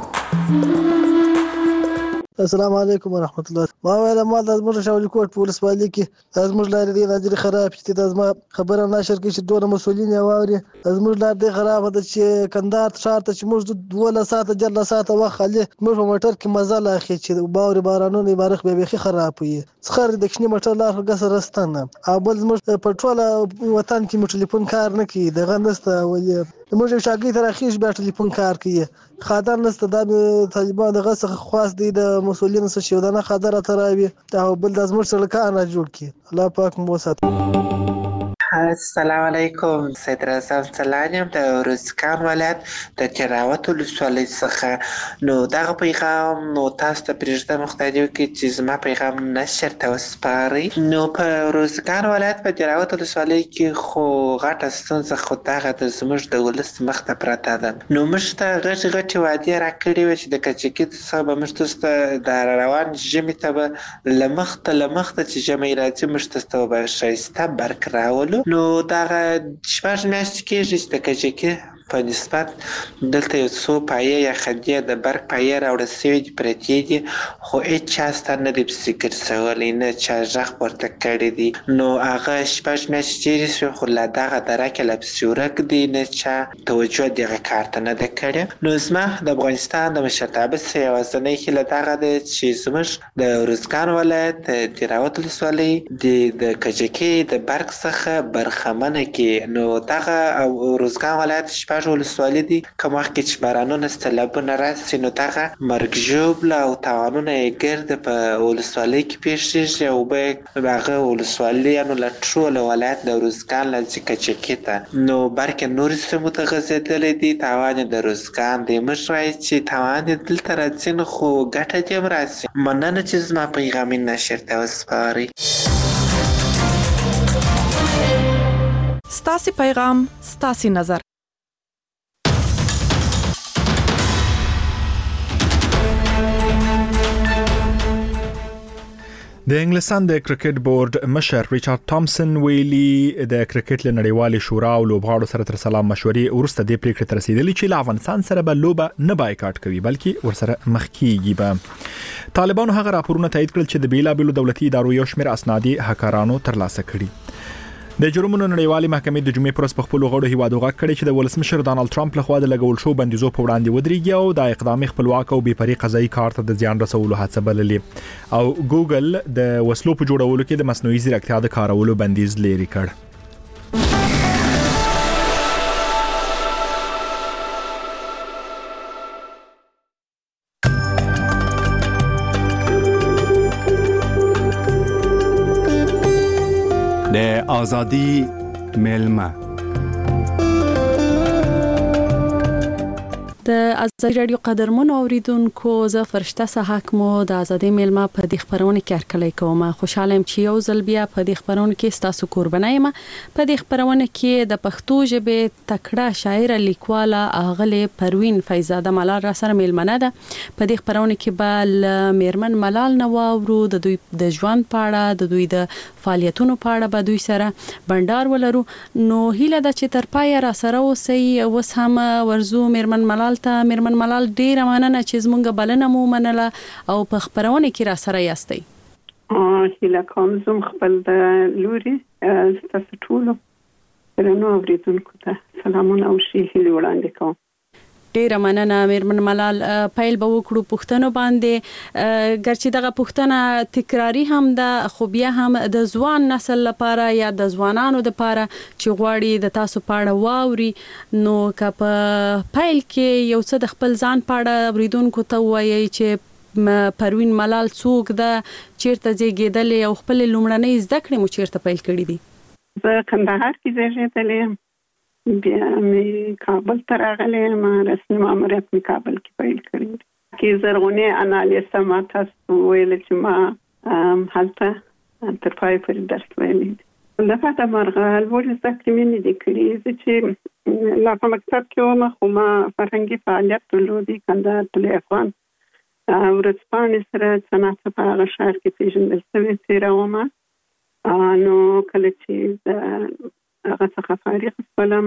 السلام علیکم ورحمت الله. ما ویل ما د زموږ شاولي کوټ په ولسوالۍ کې زموږ لارې دی ناجري خراب چې د زما خبره نشر کې چې دوه مسولین یې واوري زموږ لار دی خراب ده چې کندهار ښار ته چې موږ دولس ساعته جلا ساعته وخت خالي موږ په موټر کې مزه لا اخی چې باور بارانونه بارخ به بيخي خراب وي څخر د کښنی موټر لار غس رستنه او بل زموږ پټرول وطن کې موږ ټلیفون کار نه کوي دغه نسته ولې موږ شاګي تر اخیش بیا ټلیفون کار کوي خاطر نسته د طالبان دغه څخه خاص دي د مسولین څخه شو دنه خاطر تراوي او بل د زموږ سره کار نه جوړ کی الله پاک مو ساتي. السلام علیکم. سید رضا سلام یم د روزګان ولایت د جراوت ولسوالۍ څخه. نو دغه پیغام نو تاسو ته پرېږدم خدای دې وکړي چې زما پیغام نشر ته وسپارئ. نو په روزګان ولایت په جراوت ولسوالۍ کې خو غټه ستونزه خو دغه د زموږ د ولس مخ ته پرته ده. نو موږ ته غټې غټې وعدې راکړې وې چې د کجکي څخه به موږ تاسو ته د روان ژمي ته به له مخته له مخته چې ژمی راځي موږ تاسو ته به ښایسته برق راولو. نو دغه شپږ میاشتې کېږي چې د کجکي په نسبت دلته یو څو پایې یا خدیې د برق پایې راوړل سوي دي پرتې دي، خو هېڅ چا سته نه دی پسې ګرځولی، نه چا غږ پورته کړی دی. نو هغه شپږ میاشتې تېرې سوې خو له دغه دره کې لا پسې ورک دی، نه چا توجه دغه کار ته نه ده کړې. نو زما د افغانستان د مشرتابه څخه یوازینۍ هیله دغه ده چې زموږ د روزګان ولایت د دراوت ولسوالۍ د کجکي د برق څخه برخمنه کړي. نو دغه روزګان ولایت شپږ ولسوالۍ دي، کوم وخت کې چې بارانونه سیلابونه راشي نو دغه مرګ ژوبله او تاوانونه یې ګرده په ولسوالۍ کې پېښېږي او به هغه ولسوالیانو له ټوله ولایت د روزګان له ځي کجکي ته. نو بلکې نورې سیمو ته غځېدلی دي، تاوان یې د روزګان دی. موږ وایو چې تاوان یې دلته راځي نو خو ګټه دې هم راشي. مننه چې زما پیغام یې نشر ته وسپارئ. ستاسې پیغام ستاسې نظر. د انګلستان د کرکټ بورډ مشر ریچارډ ټامسن ویلي د کرکټ له نړیوالې شورا او لوبغاړو سره تر سلام مشورې وروسته د پریکړې تر رسیدلې چې له افغانستان سره به لوبه نه بایکاټ کوي بلکې ورسره مخ کیږي. به طالبانو هغه راپورونه تایید کړل چې د بیلابېلو دولتي ادارو یو شمېر اسنادي هکرانو ترلاسه کړي. د جرمونو نړیوالې محکمې د جمعې پر ورځ په خپلو غړو هیوادو غږ کړی چې د ولسمشر ډانلډ ټرمپ لخوا د لګول شو بندیزو په وړاندې ودرېږي او دا اقدام خپلواک او بې پرې قضایي کار ته د زیان رسولو هڅه بللې. او ګوګل د وسلو په جوړولو کې د مصنوعي ځیرکتیا د کارولو بندیز لرې کړ. د آزادی میلمه د ازادي رادیو قدرمنو اوریدونکو زه فرشته صحاک مو د ازادي میلمه په دې خبرونه کې هرکلی کوم. خوشاله يم چې یو ځل بیا په دې خبرونه کې تاسو قربانای یم. په دې خبرونه کې د پښتو ژبې تکړه شاعر لیکواله اغله پروین فیضزاده ملال را سره میلمنه ده. په دې خبرونه کې به میرمن ملال نو ورو د دوی د ژوند پاړه د دوی د فعالیتونو پاړه به دوی سره بندر ولرو. نو هیله ده چې تر پای را سره اوسئ. اوس هم ورزو میرمن ملال ته میرمن ملال ډیره مننه چې زمونږ بلنه مو منله او په خبرونه کې را سره یاستئ. هیله کوم زم خپل د لوري تاسو ټول درنو اوریدونکو ته سلامونه او شي هیله وړاندې کوم. ډیره مننه میرمن ملال. پایل به وکړو پښتنو باندې ګرچې دغه پښتنه تکراری هم ده خو بیا هم د ځوان نسل لپاره یا د ځوانانو لپاره چې غواړي د تاسو پاړه واوري نو که په پایل کې یو څه د خپل ځان پاړه اوریدونکو ته وایي چې پروین ملال څوک ده، چیرته زیږیدلې او خپل لومړنۍ زده کړې مو چیرته پیل کړې دي؟ زه کندهار کې زیږیدلې یم، بیا مې کابل ته راغلی یم، رسمي ماموریت مې کابل کې پیل کړی دی. کې زرغونې انالیسه ما تاسو ویل چې ما هلته تر پای پورې درس ویلی دی. له پته مرغه لوړې زده کړې مې نه دي کړې. زه چې لا په مکتب کې وم خو ما فرهنګي فعالیت درلودی. کندهار طلوع افغان ورځپاڼې سره صنعت په هغه ښار کې پېژندل شوې تېره ومه. نو کله چې د هغه څخه فارغ شولم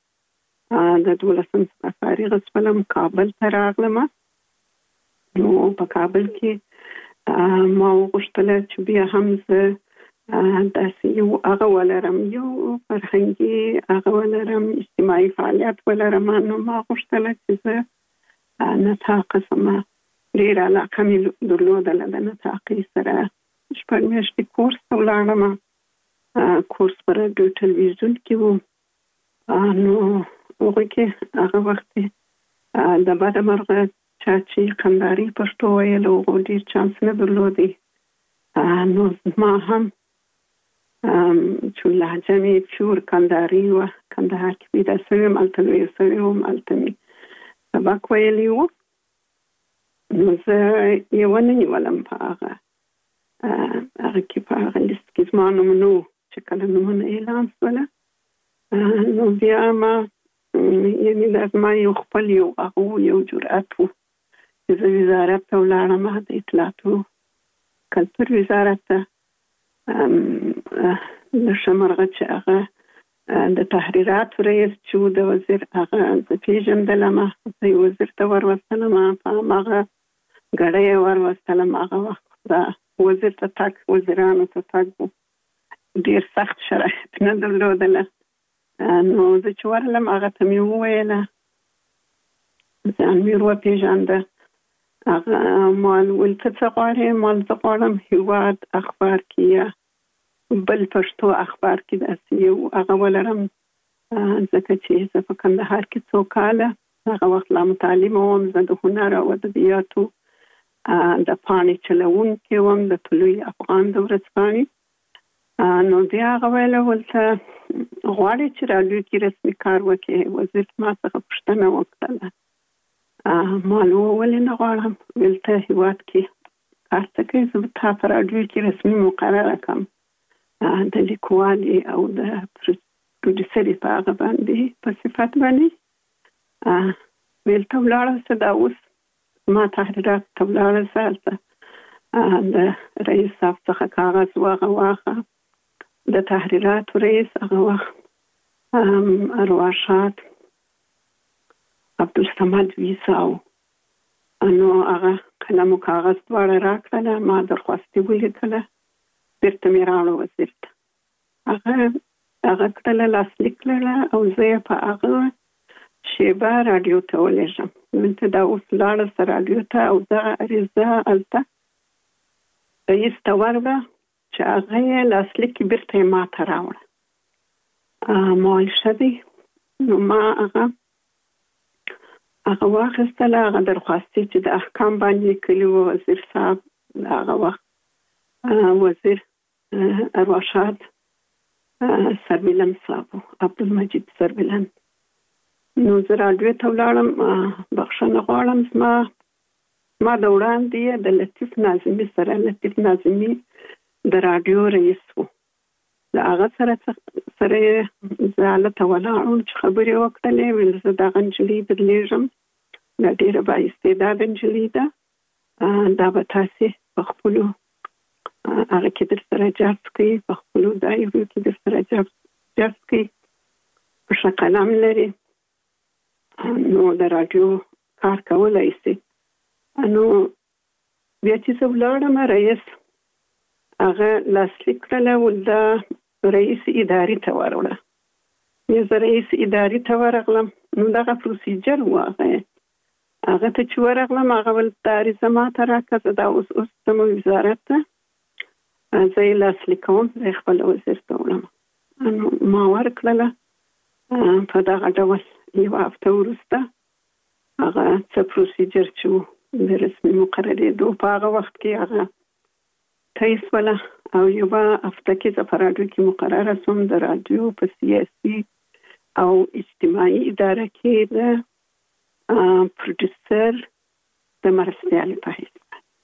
د دولسم څخه فارغ شولم کابل ته راغلم. نو په کابل کې ما وغوښتل چې بیا هم زه داسې یو هغه ولرم، یو فرهنګي هغه ولرم، اجتماعي فعالیت ولرم. نو ما غوښتل چې زه نطاق شم. ډېره علاقه مې درلودله د نطاقي سره. شپږ میاشتې کورس ته ولاړم. کورس پر رادیو ټلویزیون کې وو. نو هغه کې هغه وخت د بده مرغه چا چې کندهاري پښتو ویل هغه ډېر چانس نه درلودی. نو ما هم چې لهجه مې پیور کندهاري وه، کندهار کې پیدا شوې وم، هلته لویه شوې وم، هلته مې سبق ویلی و. نو زه یې ونه نیولم په هغه هغه کې په هغه لیست کې زما نوم نه و چې کله نومونه اعلان شوله. نو بیا ما یعنې دا زما یو خپل یو هغه یو جرأت و چې زه وزارت ته ولاړم، د اطلاعاتو کلتور وزارت ته. د شمرغه چې هغه د تحریراتو رئیس چې و د وزیر هغه زه پېژندلم، زه یې وزیر ته ور وستلم، په هماغه ګړی یې ور وستلم. هغه وخت د وزیر ته تګ وزیرانو ته تګ و، ډېر سخت شرایط نه درلودله. نو زه چې ورغلم هغه ته مې وویله، ځان مې ور وپېژانده. هغه مال ویل ته څه غواړې؟ مال زه غواړم هېواد اخبار کې یا بل پښتو اخبار کې داسې یو هغه ولرم، ځکه چې زه په کندهار کې څو کاله هغه وخت لا متعلمه وم، زه د هنر او ادبیاتو د پاڼې چلوونکې وم، د طلوع افغان د ورځپاڼې. نو بیا هغه ویله ولته غواړې چې راډیو کې رسمي کار وکړې؟ وزیر ما څخه پوښتنه وکړله. ما ولې نه غواړم؟ ویل ته هېواد کې کار څه کوې؟ زه به تا په راډیو کې رسمي مقرره کړم د لیکوالي او د پروډیوسري په هغه باندې په صفت باندې. ویل ته ولاړه شه، دا اوس ما تحریرات ته ولاړه شه، هلته د رئیس صاحب څخه کاغذ هغه واخه، د تحریراتو رئیس هغه وخت ارواښاد عبدالصمد ویساو. نو هغه قلم او کاغذ دواړه راکړله، ما درخواستې ولیکله، بیرته مې راوړه وزیر ته. هغه هغه کړله لاسلیک کړله او زه یې په هغه شیبه راډیو ته ولېږم. دلته دا اوس لاړه سه راډیو ته او دغه عریضه هلته رئیس ته ورغله چې هغه یې لاسلیک بیرته یې ما ته راوړه. ما ویل ښه دی. نو ما هغه هغه واخیستله، هغه درخواستې چې د احکام باندې لیکلي وو وزیر صاحب هغه وخت وزیر ارواښاد سربلند صاحب عبدالمجید سربلند. نو زه راډیو ته ولاړم، بخښنه غواړم، زما ما د وړاندې د لطیف ناظمي سره، لطیف ناظمي د راډیو رئیس و، د هغه سره سره زه هلته ولاړم چې خبرې وکړلې. ویل زه دغه نجلۍ بدلېږم، دا ډېره بااستعداده نجلۍ ده، دا به تاسې په خپلو هغه کې در سره جذب کوي، په خپلو دایرو کې در سره جذب کوي، په ښه قلم لري، نو د راډیو کار کولی شي. نو بیا چې زه ولاړم، رئیس هغه لاسلیک کړله، ول دا رئیس ادارې ته ورغله. بیا زه رئیس ادارې ته ورغلم، نو دغه پروسیجر و. هغه هغه ته چې ورغلم، هغه ول دا عریضه ما ته راکړه، زه دا اوس اوس ځم وزارت ته، زه یې لاسلیک کوم، زه یې خپله وزیر ته وړم. نو ما ورکړله. په دغه ډول یوه هفته وروسته هغه څه پروسیجر چې و د رسمي مقررېدو په هغه وخت کې هغه طی شوله، او یوه هفته کې زه په راډیو کې مقرره شوم، د راډیو په سیاسي او اجتماعي اداره کې د پروډیوسر د مرستیالې په حیث.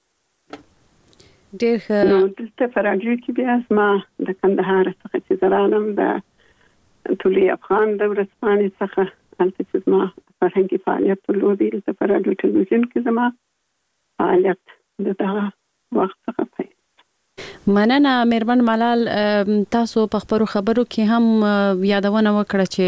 ډېر ښه. نو دلته په راډیو کې بیا زما د کندهار څخه چې زه رالم، د طلوع افغان د ورځپاڼې څخه هلته چې زما فرهنګي فعالیت درلودی، دلته په راډیو ټلویزیون کې زما فعالیت د دغه وخت څخه پیل. مننه میرمن ملال. تاسو په خبرو خبرو کې هم یادونه وکړه چې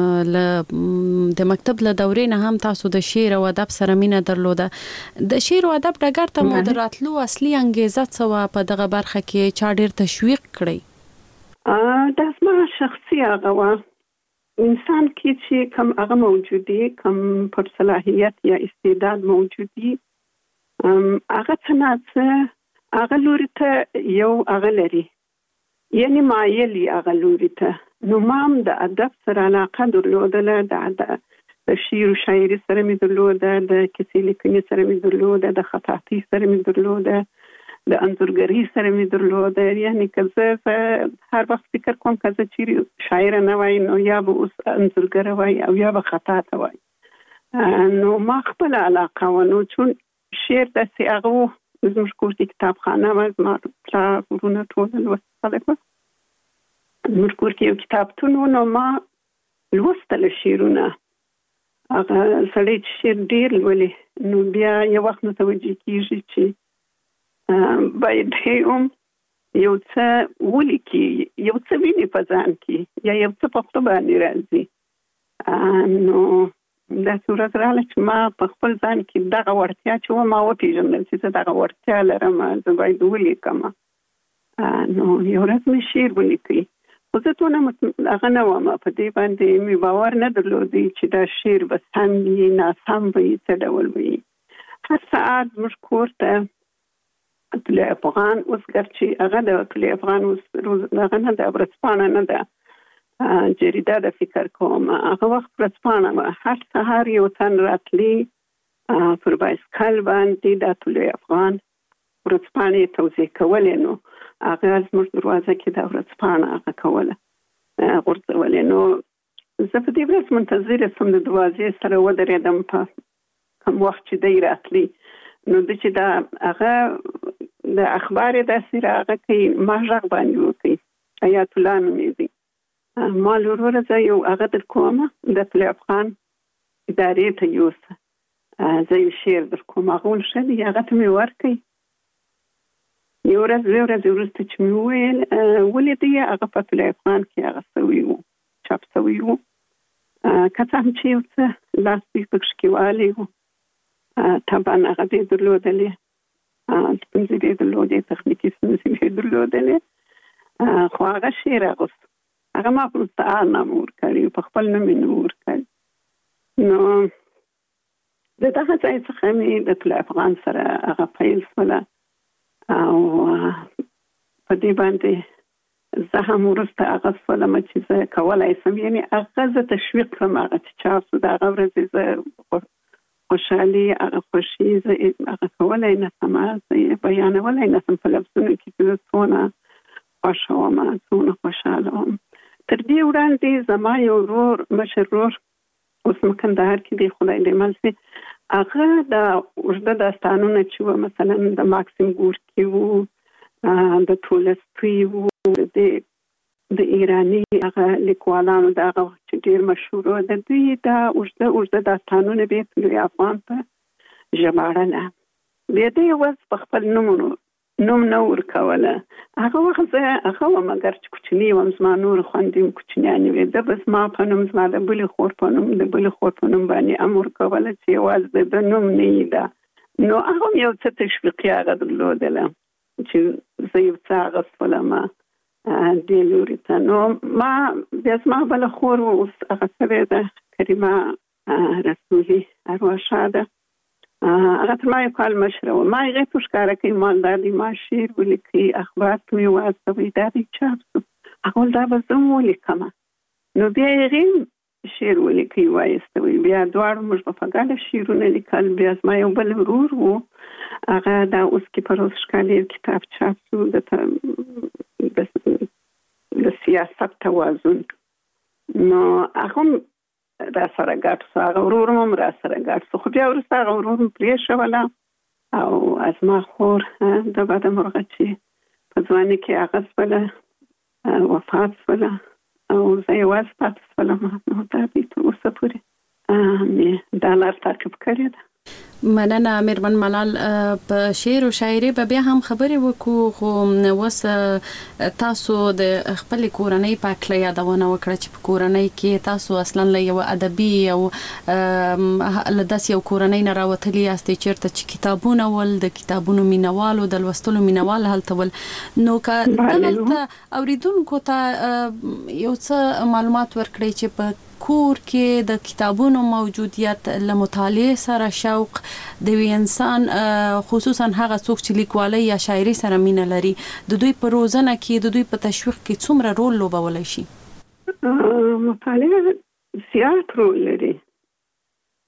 د مکتب له دورې نه هم تاسو د شعر او ادب سره مینه درلوده. د شعر او ادب ډګر ته مو د راتلو اصلي انګیزه څه وه؟ په دغه برخه کې چا ډېر تشویق کړی؟ دا زما شخصي هغه وه، انسان کې چې کوم هغه موجود دی، کوم پر صلاحیت یا استعداد موجود دی، هغه څه نه څه هغه لوري ته یو هغه لري، یعنی مایل هغه لوري ته. نو ما هم د ادب سره علاقه درلودله، د شعر و شاعري سره مې درلوده، د کیسې لیکنې سره مې درلوده، د خطاطۍ سره مې درلوده، د انځورګرۍ سره مې درلوده. یعنې که زه هر وخت فکر کوم که زه چیرې شاعره نه وای نو یا به اوس انځورګره وای او یا به خطا ته وای. نو ما خپله علاقه و، نو چون شعر داسې هغه و، زموږ کور کې کتابخانه وه، زما پلار ورونه ټول لوستي خلک وه، زموږ کور کې یو کتابتون و، نو ما لوستله شعرونه. هغه سړی چې شعر ډېر لولي نو بیا یو وخت متوجه کېږي چې باید هم یو څه ولیکي، یو څه ویني په ځان کې یا یو څه په خپله باندې راځي. نو داسې ورځ راغله چې ما په خپل ځان کې دغه وړتیا چې وه ما وپېژندل چې زه دغه وړتیا لرم، زه باید ولیکم. نو یو ورځ مې شعر ولیکئ، خو زه دونه هغه نه وم، په دې باندې مې باور نه درلودی چې دا شعر به سم وي ناسم به وي څه ډول به وي. هر ساعت زموږ کور ته طلوع افغان، اوس ګرچې هغه د طلوع افغان اوس هغه نه ده، ورځپاڼه نه ده، جریده ده فکر کوم، هغه وخت ورځپاڼه وه. هر سهار یو تن راتلی پر بایسکل باندې د طلوع افغان ورځپاڼې توزیع کولې، نو هغه زموږ دروازه کې دا ورځپاڼه هغه کوله غورځولې. نو زه په دې ورځ منتظره سوم د دروازې سره ودرېدم په کوم وخت چې دی راتلی. نو د چې دا هغه د اخبار داسې راغه کوي، ما غږ باندې وکړي، حیات الله نومېږي، ما لوروره زه یو هغه در کومه د طلوع افغان ادارې ته یوسه، زه یو شعر در کوم، هغه ویل ښه دی، هغه ته مې ورکړئ. یو ورځ دوې ورځې وروسته چې مې وویل ولیدی هغه په طلوع افغان کې هغه سوی و، چاپ سوی و، که څه هم چې یو څه لاسلیک پکښې کې والی و، طبعا هغه بې درلودلې ستونزې بې درلودې، تخنیکي ستونزې بې درلودلې، خو هغه شعر اغوست، هغه ما په مستعار نامه ورکړی، په خپل نوم یې نه ورکړی. نو د دغه ځای څخه مې د طلوع افغان سره هغه پیل شوله او په دې باندې زه هم وروسته هغه شولم چې زه کولی شم، یعنې هغه زه تشویق کړم، هغه چې چاپ شو د هغه ورځې زه خوشحالي هغه خوښي زه هغه کولی نه شم، زه یې بیانولی نه شم په لفظونو کې چې زه څونه خوښه وم، څونه خوشحاله وم. تر دې وړاندې زما یو ورور، مشر ورور، اوس مکندهار کې دی، خدای دې مل شي، هغه د اوږده داستانونه چې وه، مثلا د ماکسیم ګورکي وو، د تولستوی وو، د ایراني هغه لیکوالانو د هغه وخت چې ډېر مشهور وو، د دوی دا اوږده اوږده داستانونه به یې طلوع افغان ته ژباړله. بیا دې یوازې په خپل نومونو نوم نه ورکوله. هغه وخت زه هغه وم، اګر چې کوچني وم، زما نورې خویندې هم کوچنیانې وې، ده به زما په نوم، زما د بلې خور په نوم، د بلې خور په نوم باندې هم ورکوله چې یوازې د ده نوم نه وي ده. نو هغه هم یو څه تشویقي هغه درلودله چې زه یو څه اغوستلم دې لوري ته. نو ما بیا زما بله خور اوس هغه شوې ده، کریمه رسولي، ارواښاده، هغه تر ما یو کال مشره وه. ما هغې ته ښکاره کوي مالدار دی، ما شعر ولیکئ، اخبار ته مې واستوئ، دا دی چاپ شو. هغه ویل دا به زه هم ولیکمه. نو بیا هغې شعر ولیکئ وایستوئ، بیا دواړو موږ به په ګډه شعرونه لیکل. بیا زما یو بل ورور و، هغه دا اوس کې پروس ښکالي یو کتاب چاپ شو د سیاست توازن. نو هغه هم را سره ګډ شو، هغه ورور هم را سره ګډ شو، خو بیا وروسته هغه ورور م پرېښوله او زما خور د بده مرغه چې په ځوانۍ کې هغه شوله وفات شوله او زه یوازې پاتې شولم. نو دا دی تر اوسه پورې مې دا لار تعقیب کړې ده. مننه میرمن ملال. په شعر او شاعري به بیا هم خبرې وکړو، خو اوس تاسو د خپل کورنۍ په اړه یادونه وکړه چې په کورنۍ کې تاسو اصلا له یو ادبي او له داس یو کورنۍ نه راوتلي یاستئ چیرته چې کتابونه ول، د کتابونو مینوالو، د لوستلو مینوال هلته ول. نو که دلته اوریدونکو ته یو څه معلومات ورکړئ چې په کور کې د کتابونو موجودیت له مطالعه سره شوق د وی انسان، خصوصا هغه څوک چې لیکوالۍ یا شاعري سره مینه لري، د دوی په روزنه کې، د دوی په تشویق کې څومره رول لوبولی شي؟ مطالعه زیات رول لري.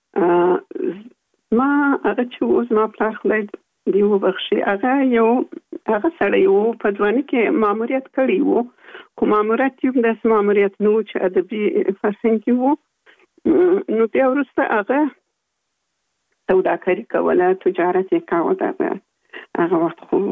ما هغه چې اوس ما پلار خدای دې وبخښي، هغه یو هغه سړی وو په ځواني کې ماموریت کړی وو خو ماموریت یو داس ماموریت نو چې ادبي فرهنګي وو نو بیا وروسته هغه سوداګري کوله تجارت یې کاوه دا هغه وخت خو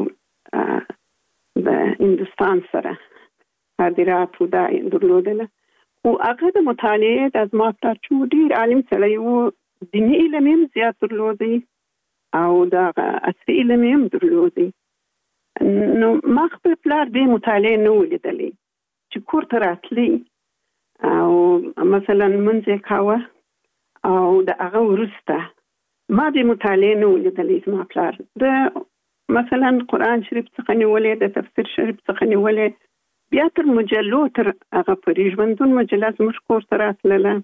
د هندوستان سره صادرات و دا درلودله او هغه د مطالعې د ازما پلار چې ډېر عالم سړی وو دیني علم یې زیات درلودی او دا عصري علم یې درلودی نو ما خپل پلار دې مطالعې نه ولیدلې چې کور ته راتلی او مثلا منځ کاوه او د هغه وروسته ما دې مطالعې نه ولیدلې زما پلار د مثلا قرآن شریف څخه نیولې د تفسیر شریف څخه نیولې بیا تر مجلو تر هغه پرې ژوندون مجله زموږ کور ته راتلله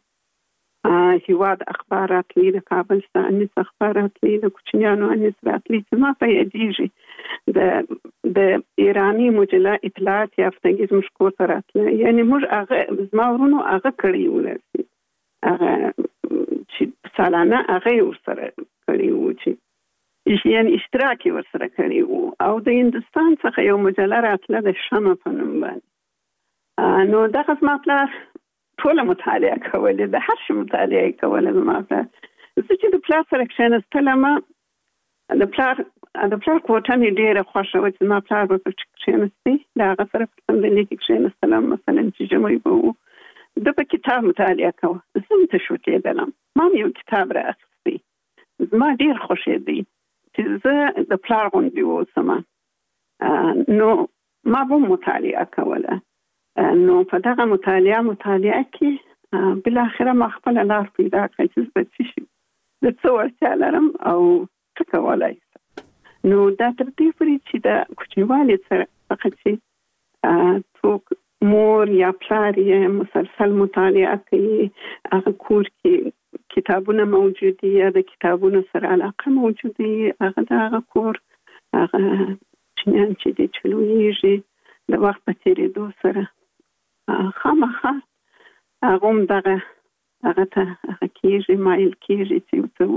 هیواد اخبار راتلی د کابل څخه انیس اخبار راتلی د کوچنیانو انیس راتلی چې ما په یادېږي د د ایرانی مجله اطلاعات یافتګي زموږ کور ته راتله یعنی موږ هغه زما ورونو هغه کړي وو هغه چې سالانه هغه ورسره کړي وو چې یعنی اشتراک ورسره کړي وو او د هندوستان څخه یو مجله راتله د شمع په نوم باندې نو دغه زما پلار ټول مطالعه کوله د هر شي مطالعه کوله زما پلار زه چې د پلار سره کښېنستلم د پلار د پلار کوټه مې ډېره خوښه وه چې زما پلار به پکې کښېنستي د هغه سره په صندلۍ کې کښېنستلم مثلا چې ژمی به و ده په کتاب مطالعه کوه زه متشوقېدلم ما مې یو کتاب رااخیستی زما ډېر خوښېدی چې زه د پلار غوندې واوسم نو ما به مطالعه کوله نو په دغه مطالعه مطالعه کې بل اخره ما خپل لار پیدا کړې چې به څه شي د څه وړتیا لرم او څه کولای شم نو دا تر دې پورې چې د کوچنیوالي سره څخه چې څوک مور یا پلار یې مسلسل مطالعه کوي هغه کور کې کتابونه موجود دي یا د کتابونو سره علاقه موجود دي هغه د هغه کور هغه چنان چې د چلویږي د وخت په تیریدو سره خامخا هغه هم دغه هغه ته هغه کېږي مایل کېږي چې ورته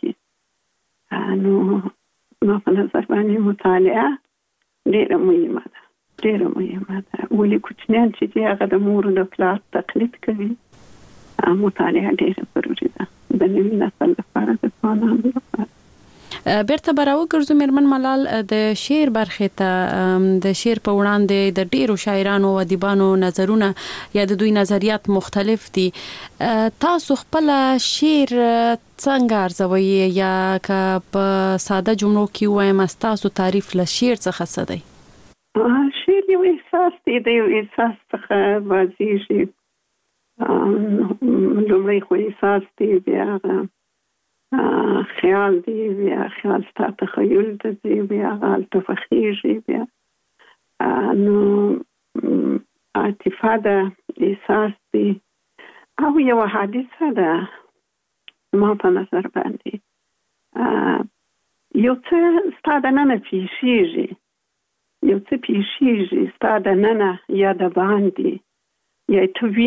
ولیکي نو ما په نظر باندې مطالعه ډېره مهمه ده ډېره مهمه ده ولې کوچنیان چې دي هغه د مور د پلار تقلید کوي مطالعه ډېره ضروري ده د نوي نسل لپاره د ځوانانو لپاره بیرته براو ګرځو میرمن ملال د شعر برخه ته د شعر په وړاندې د ډیرو شاعرانو او ادیبانو نظرونه یا د دوی نظریات مختلف دي تاسو خپل شعر څنګه ارزوي یا که په ساده جملو کې وایم تاسو تعریف له شعر څخه څه دی شعر یو احساس دی د یو احساس څخه واضح لومړی خو احساس دی بیا خیال دی بیا خیال ستا تخیل دی بیا غالته فخیږي بیا نو عاطفه ده احساس دی او یو حادثه ده ما په نظر باندې یو څه ستا د ننه پیښیږي یو څه پیښیږي ستا د ننه یا د باندې یا ته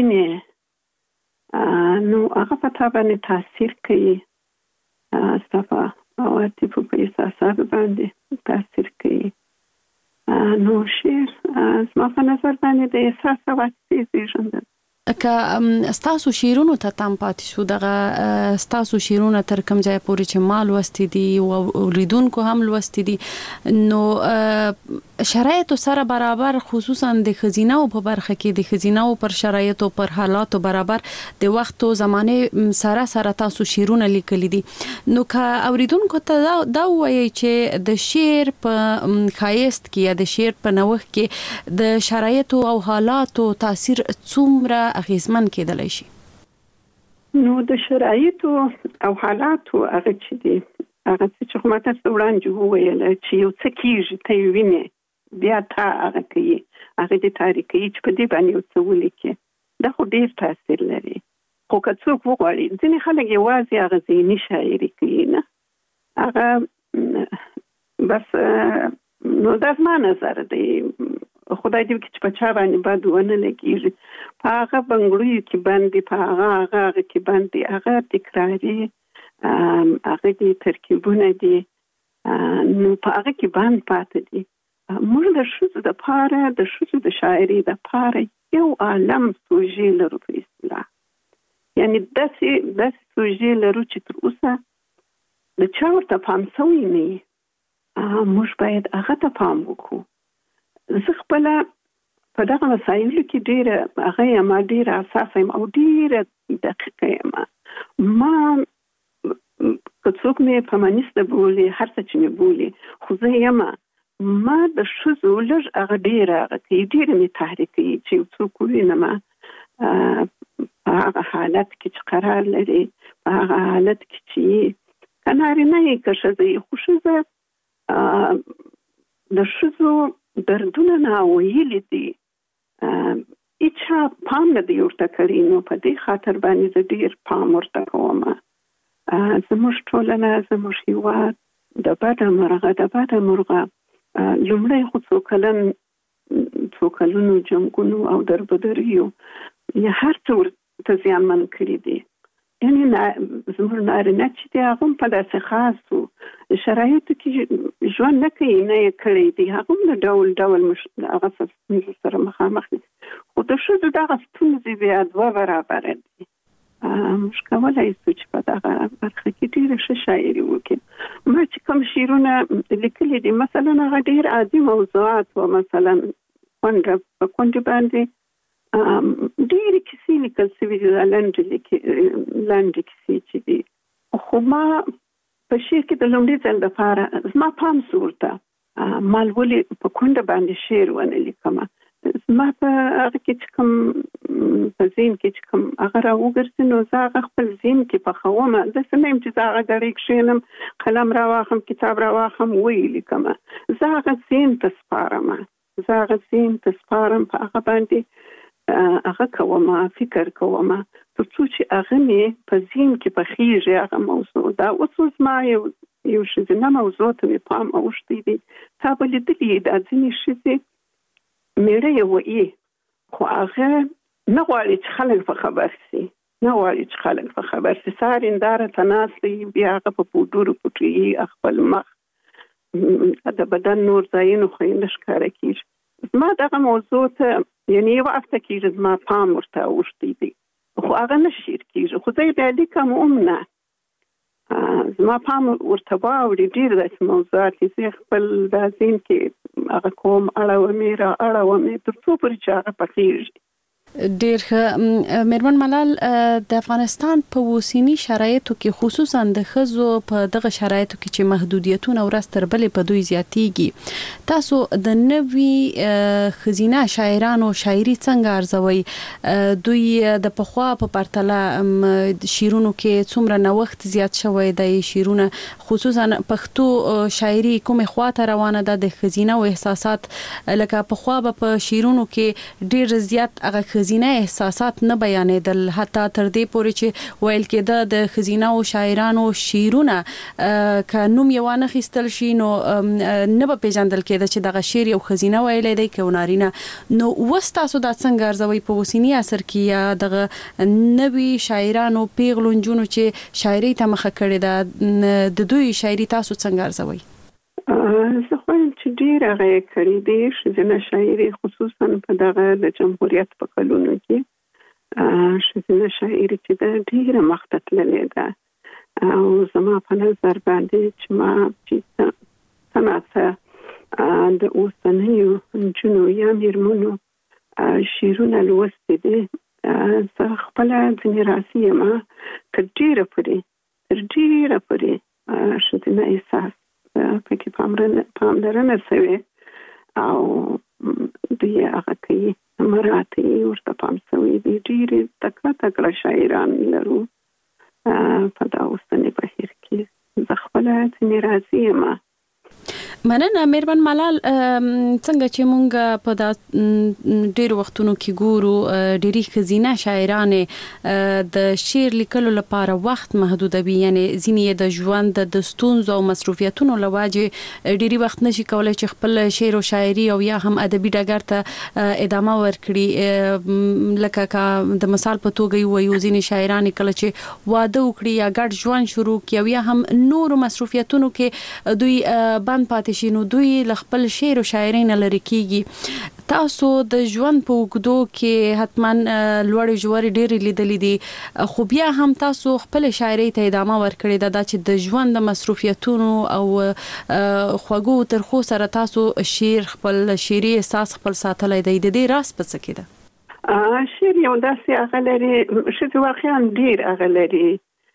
وینې نو هغه په تا باندې تاثیر کوي ستا په عواطفو په احساساتو باندې تاثیر کوي نو شعر زما په نظر باندې د احساس او عاطفې زېږنده که ستاسو شعرونو ته تم پاتې شو دغه ستاسو شعرونه تر کوم ځای پورې چې ما لوستي دي او اوریدونکو هم لوستي دي نو شرایطو سره برابر خصوصا د خزینه او په برخه کې د خزینه او پر شرایطو پر حالاتو برابر د وخت او زمانه سره سره تاسو شعرونه لیکلي دي نو که اوریدونکو ته دا وایي چې د شعر په خایست کې یا د شعر په نوښت کې د شرایطو او حالاتو تاثیر څومره اغیزمن کېدلی شي نو د شرایطو او حالاتو هغه چې دي هغه چې خو ماته وړاندې وویل چې یو څه کېږي ته یې وینې بیا تا هغه کوي هغه دې تاریخي چې په دې باندې یو څه ولیکي دا خو ډېر تاثیر لري خو که څوک وغواړي ځینې خلک یوازې هغه ذهني شاعري کوي نه هغه بس نو دا زما نظر دی خدای دې وکړي چې په چا باندې بد ونه لګېږي په هغه بنګړیو کې باندې په هغه هغه هغه کې باندې هغه تکراري هغه دې ترکیبونه دي نو په هغه کې باندې پاتې دي موږ د ښځو د پاره د ښځو د شاعري د پاره یو عالم سوژې لرو په اصطلاح، یعنی داسې داسې سوژې لرو چې تر اوسه د چا ورته پام سوی نه وي. موږ باید هغه ته پام وکړو. زه خپله په دغه مسایلو کې ډېره هغه یم، ډېره حساسه یم او ډېره دقیقه یم. ما که څوک مې فمینیسته بولي، هر څه چې مې بولي، خو زه یم ما د ښځو لږ هغه ډېره هغه کوي، ډېره مې تحریک کوي چې یو څوک ووینم په هغه حالت کې چې قرار لري، په هغه حالت کې چې که نارینه یې که ښځه یې، خو ښځه د ښځو دردونه ناویلي دي، هېچا پام نه دی ورته کړی. نو په دې خاطر باندې زه ډېر پام ورته کوم. زموږ ټولنه، زموږ هېواد د بده مرغه د بده مرغه لومړی خو څو کلن څو کلونو جنګونو او دربدریو یا هر څه ورته زیانمن کړي دي. یعنې زموږ نارینه چې دی هغه هم په داسې خاصو شرایطو کې ژوند نه کوي، نه یې کړی دی، هغه هم د ډول ډول هغه ستونزو سره مخامخ دي. خو د ښځو دغه ستونزې بیا دوه برابره دي. موږ کولی شو چې په دغه برخه کې ډېره ښه شاعري وکړو. ما چې کوم شعرونه لیکلي دي مثلا هغه ډېر عادي موضوعات و، مثلا کونډه په کونډې باندې ډېرې کیسې لیکل شوي دي، لنډې کیسې چې دي. خو ما په شعر کې د لومړي ځل دپاره زما پام سو ورته، ما ولې په کونډه باندې شعر ونه لیکم. زما په هغه کې چې کوم په ذهن کې چې کوم هغه راوګرځي نو زه هغه خپل ذهن کې پخوم. داسې نه یم چې زه هغه ګړۍ کښېنم، قلم راواخلم، کتاب راواخلم، ویې لیکم. زه هغه ذهن ته سپارم، زه هغه ذهن ته سپارم، په هغه باندې هغه کوم، فکر کوم، تر څو چې هغه مې په ذهن کې پخېږي هغه موضوع. دا اوس زما یو یو ښځینه موضوع ته مې پام اوښتی دی. تا به لیدلي دا ځینې ښځې میړه یې وایي، خو هغه نه غواړي چې خلک په خبر سي، نه غواړي چې خلک په خبر سي. سهار هنداره ته ناست دی، بیا هغه په پوډرو پټوي خپل مخ، د بدن نور ځایونه خو یې نه ښکاره کېږي. زما دغه موضوع ته یعنې یوه هفته کېږي زما پام ورته اوښتی دی، خو هغه نه شعر کېږي. خو زه یې بیا لیکم هم نه، زما پام ورته واوړي. ډېر داسې موضوعات دي، زه خپل دا ذهن کې هغه کوم، اړومې را اړومې تر څو پورې چې هغه پخېږي. ډېر ښه. میرمن ملال، د افغانستان په اوسني شرایطو کې خصوصا د ښځو په دغه شرایطو کې چې محدودیتونه ورځ تر بلې په دوی زیاتېږي، تاسو د نوي ښځینه شاعرانو شاعري څنګه ارزوئ؟ دوی د پخوا په پرتله شعرونو کې څومره نوښت زیات شوی دی؟ شعرونه خصوصا پښتو شاعري کومې خواته روانه ده؟ د ښځینه احساسات لکه پخوا به په شعرونو کې ډېر زیات هغه ښځینه احساسات نه بیانېدل، حتی تر دې پورې چې ویل کېده د ښځینه او شاعرانو شعرونه که نوم یې وانه خیستل شي نو نه به پیژندل کېده چې دغه شعر یو ښځینه ویلی دی که نارینه. نو اوس تاسو دا څنګه ارزوئ په اوسني عصر کې، یا دغه نوي شاعرانو پیغلو نجونو چې شاعرۍ ته مخه کړې ده، د دوی شاعري تاسو څنګه ارزوئ؟ زه خوایم چې ډېر هغه یې کړي دي ښځینه شاعري، خصوصا په دغه د جمهوریت په کلونو کې ښځینه شاعري چې ده ډېره مخته تللې ده. او زما په نظر باندې چې ما چې څه ناڅه د اوسنیو نجونو یا میرمنو شعرونه لوستي دي، زه خپله ځینې راضي یم. تر ډېره پورې تر ډېره پورې ښځینه احساس پکې پاملرنه سوې او دوی هغه کوي، مراعات یې ورته پام سوی دی. ډېرې تکړه تکړه شاعران لرو په دا اوسني بهیر کې. زه خپله ځینې راضي یم. مننه. میرمن ملال، څنګه چې مونږ په دا ډېر وختونو کې ګورو ډېری ښځینه شاعرانې د شعر لیکلو لپاره وخت محدودوي، یعنی ځینې د ژوند د ستونزو او مصروفیتونو له وجې ډېری وخت نشي کولی چې خپل شعر او شاعري او یا هم ادبي ډګر ته ادامه ورکړي. لکه د مثال په توګه وایو ځینې شاعرانې کله چې واده وکړي یا ګډ ژوند شروع کړي او یا هم نورو مصروفیتونو کې دوی بند پاتې پاتې شي نو دوی ل خپل شعر او شاعري نه لري کیږي. تاسو د ژوند په وګدو کې حتما لوړ جوړ ډېر لیدلې دي خو بیا هم تاسو خپل شاعري ته ادامه ورکړې ده چې د ژوند د مصروفیتونو او خوږو ترخو سره تاسو شعر خپل شعري احساس خپل ساتلای دی. د دې راز په څه کې ده؟ شعر یو داسې هغه لري چې واقعا ډېر هغه لري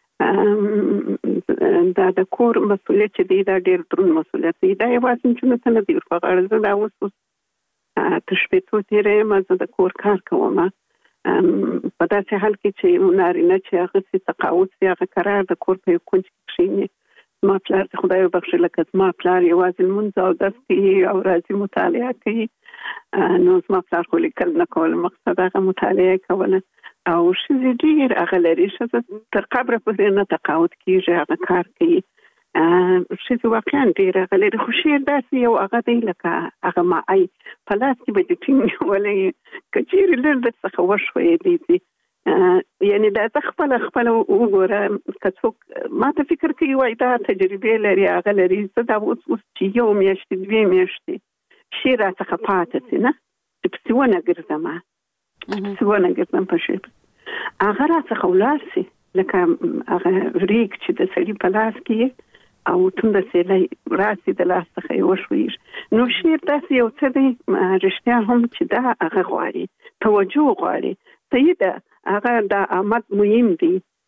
دا د کور مسؤلیت چې دی دا ډېر دروند مسؤلیت دی. دا یوازې چې نه نه دی په غاړه زه دا اوس تشبیهو تیرې ما زه د کور کار کوم په داسې حال کې چې نارینه چې هغه سي تقاعد سي هغه قرار د کور په کونج کې کښیني. ما پلار د خدای وبخښي لکه ما پلار یوازې لمونځ او درس کوي او راځي مطالعه کوي نو زما پلار خو لیکل نه کول مقصد هغه مطالعه کوله او ښځې ډېر هغه لري ښځه تر قبره پورې نه تقاعد کېږي هغه کار کوي. ښځې واقعا ډېر هغه لري خو شعر داسې یو هغه دی لکه هغه معی په لاس کې به دې ټینګ نیولی که چېرې لږ درڅخه وشویېدی دي یعنې دا ته خپله خپله وګوره که څوک ما ته فکر کوي وایي دا تجربې لري هغه لري زه دا اوس اوس چې یو میاشتې دوې میاشتې شعر راڅخه پاته سي نه چې پسې ونه ګرځم پسې ونه ګرځم په شعر هغه راڅخه ولاړ سي لکه هغه ریګ چې د سړي په لاس کې او تونده سیلی راسي د لاس څخه یې وشویږي نو شعر داسې یو څه دی رښتیا هم چې دا هغه غواړي توجه غواړي صحیح ده هغه د آمد مهم دی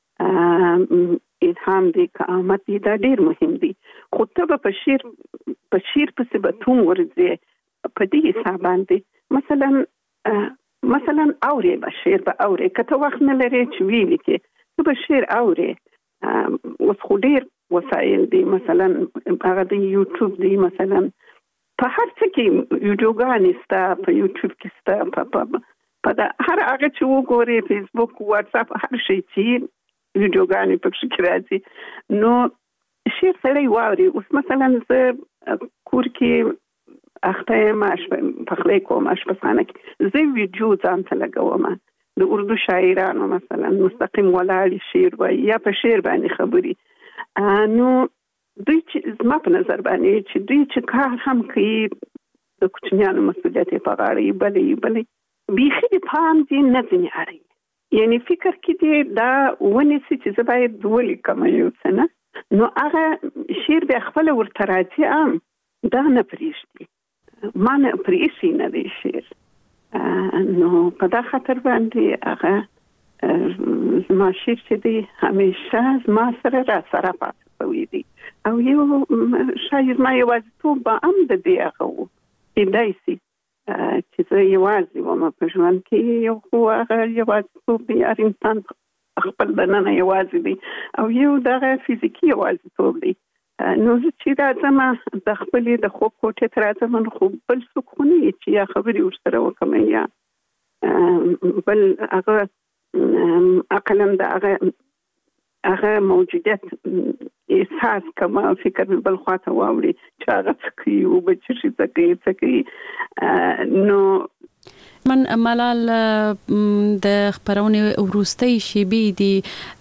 الهام دی که آمد دی دا ډېر مهم دی خو ته به په شعر په شعر پسې به توم ورځې په دې حساب باندې مثلا مثلا اورې به شعر به اورې که ته وخت نه لرې چې ویې لیکې ته به شعر اورې اوس خو ډېر وسایل دی مثلا هغه د یوټیوب دی مثلا په هر څه کې ویډیوګانې سته په یوټیوب کې سته په په هر هغه چې وګورې فیسبوک واتساپ هر شی چې ویډیوګانې پکې کې راځي نو شعر سړی واوري اوس مثلا زه کور کې اخته یم پخلی کوم اشپزخانه کې زه ویډیو ځان ته لګوم د اردو شاعرانو مثلا مستقیم ولاړ شعر وایي یا په شعر باندې خبري نو دوی چې زما په نظر باندې چې دوی چې کار هم کوي د کوچنیانو مسؤلیت یې په غاړه یې بلې یې بلې بیخي د پام دې نه ځینې اړوي یعنی فکر کې دې دا ونیسي چې زه باید ولیکم یو څه نه نو هغه شعر بیا خپله ورته راځي ام دا نه پرېږدي ما نه پرېښي نه دی شعر نو په دا خاطر باندې هغه زما شعر چې دی همیشه زما سره را سره پاتې شوی دی او یو شاید ما یوازیتوب به هم د دې هغه و کیدای شي چې زه یوازې وم په ژوند کې یو خو هغه یوازیتوب دی هر انسان خپل دننه یوازې دی او یو دغه فزیکي یوازیتوب دی نو زه چې راځم د خپلې د خوب کوټې ته راځم نو خو بل څوک خو نه وي چې یا خبرې ورسره وکړم یا بل هغه عقلا د هغه هغه موجودیت احساس کوم فکر مې بل خواته واوړي چې هغه څه کوي او به چې شي څه کوي څه کوي نو من ملال د خبرونې وروستۍ شیبې دي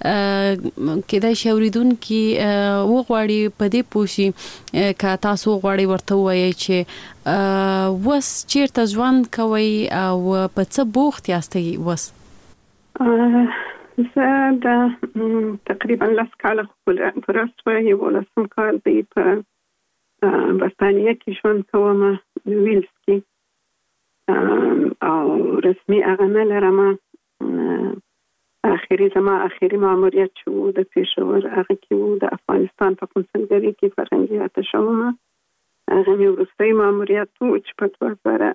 کېدای شي اوریدونکي وغواړي په دې پوه شي که تاسو غواړئ ورته ووایئ چې اوس چېرته ژوند کوئ او په څه بوخت یاستئ اوس زه د تقریبا لس کاله پوره شوه یولسم کال دی په برطانیه کې ژوند کوم ویلز کې او رسمي هغه نه لرم اخري زما اخري ماموریت چې و د پېښور هغه کې و د افغانستان په کنسولګرۍ کې فرهنګي اتشه وم هغه مې وروستی ماموریت و چې په دوه زره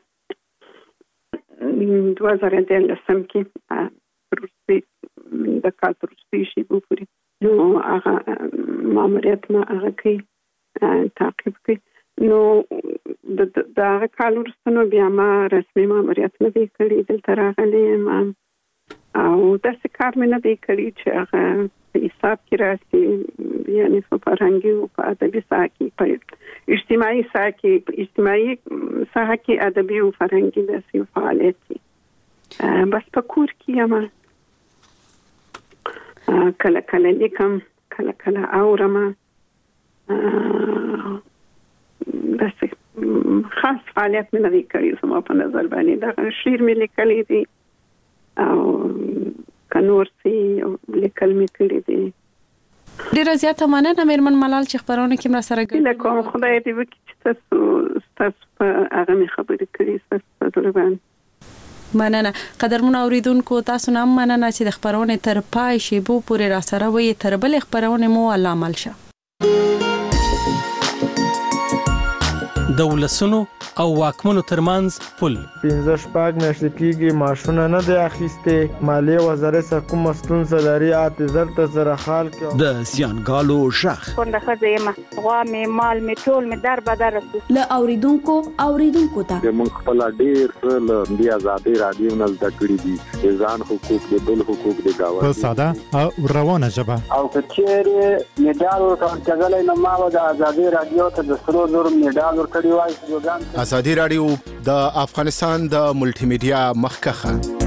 دوه زره دیارلسم کې وروستی د کال په وروستۍ شېبو پورې نو هغه ماموریت ما هغه کوي تعقیب کوي نو د هغه کال وروسته نو بیا ما رسمي ماموریت نه دی کړی دلته راغلی یم او داسې کار مې نه دی کړی چې هغه په حساب کې راسي یعنې په فرهنګي او په ادبي ساحه کې په اجتماعي ساحه کې په اجتماعي ساحه کې ادبي او فرهنګي داسې فعالیت دی بس په کور کې یم کله کله لیکم کله کله اورم داسې خاص فعالیت مې نه دی کړی زما په نظر باندې دغه شعر مې لیکلی دی او که نور څه لیکل مې کړي دي. ډیره زیاته مننه میرمن ملال چې خبرونه کې مرا سره ګډون کوم. خدای دې وکړي چې تاسو تاسو په هغه مې خبرې کړې تاسو په دروان. مننه. قدرمن اوریدونکو تاسو نام مننه چې د خبرونه تر پای شی بو پورې را سره وي تر بل خبرونه مو علامل شه. دولسونو او واکمنو ترمنځ پل پنځه شپږ میاشتې کېږي معاشونه نه دی اخیستې. مالیې وزارت څخه کومه ستونزه لري اته زر ته زره خال کې د زیانګالو ژغ کونډه ښځه یم غوا مې مال مې ټول مې در بدر رسو له اوریدونکو اوریدونکو ته موږ خپل ډېر څه له دې ازادي رادیو نه زده کړي دي ځان حقوق د بل حقوق د گاوند په ساده او روانه ژبه او کچېره میډال ورکړل نو ما د ازادي رادیو ته د سرو زر میډال ورکړی وای. ازادي رادیو د افغانستان د ملټي میډیا مخکخه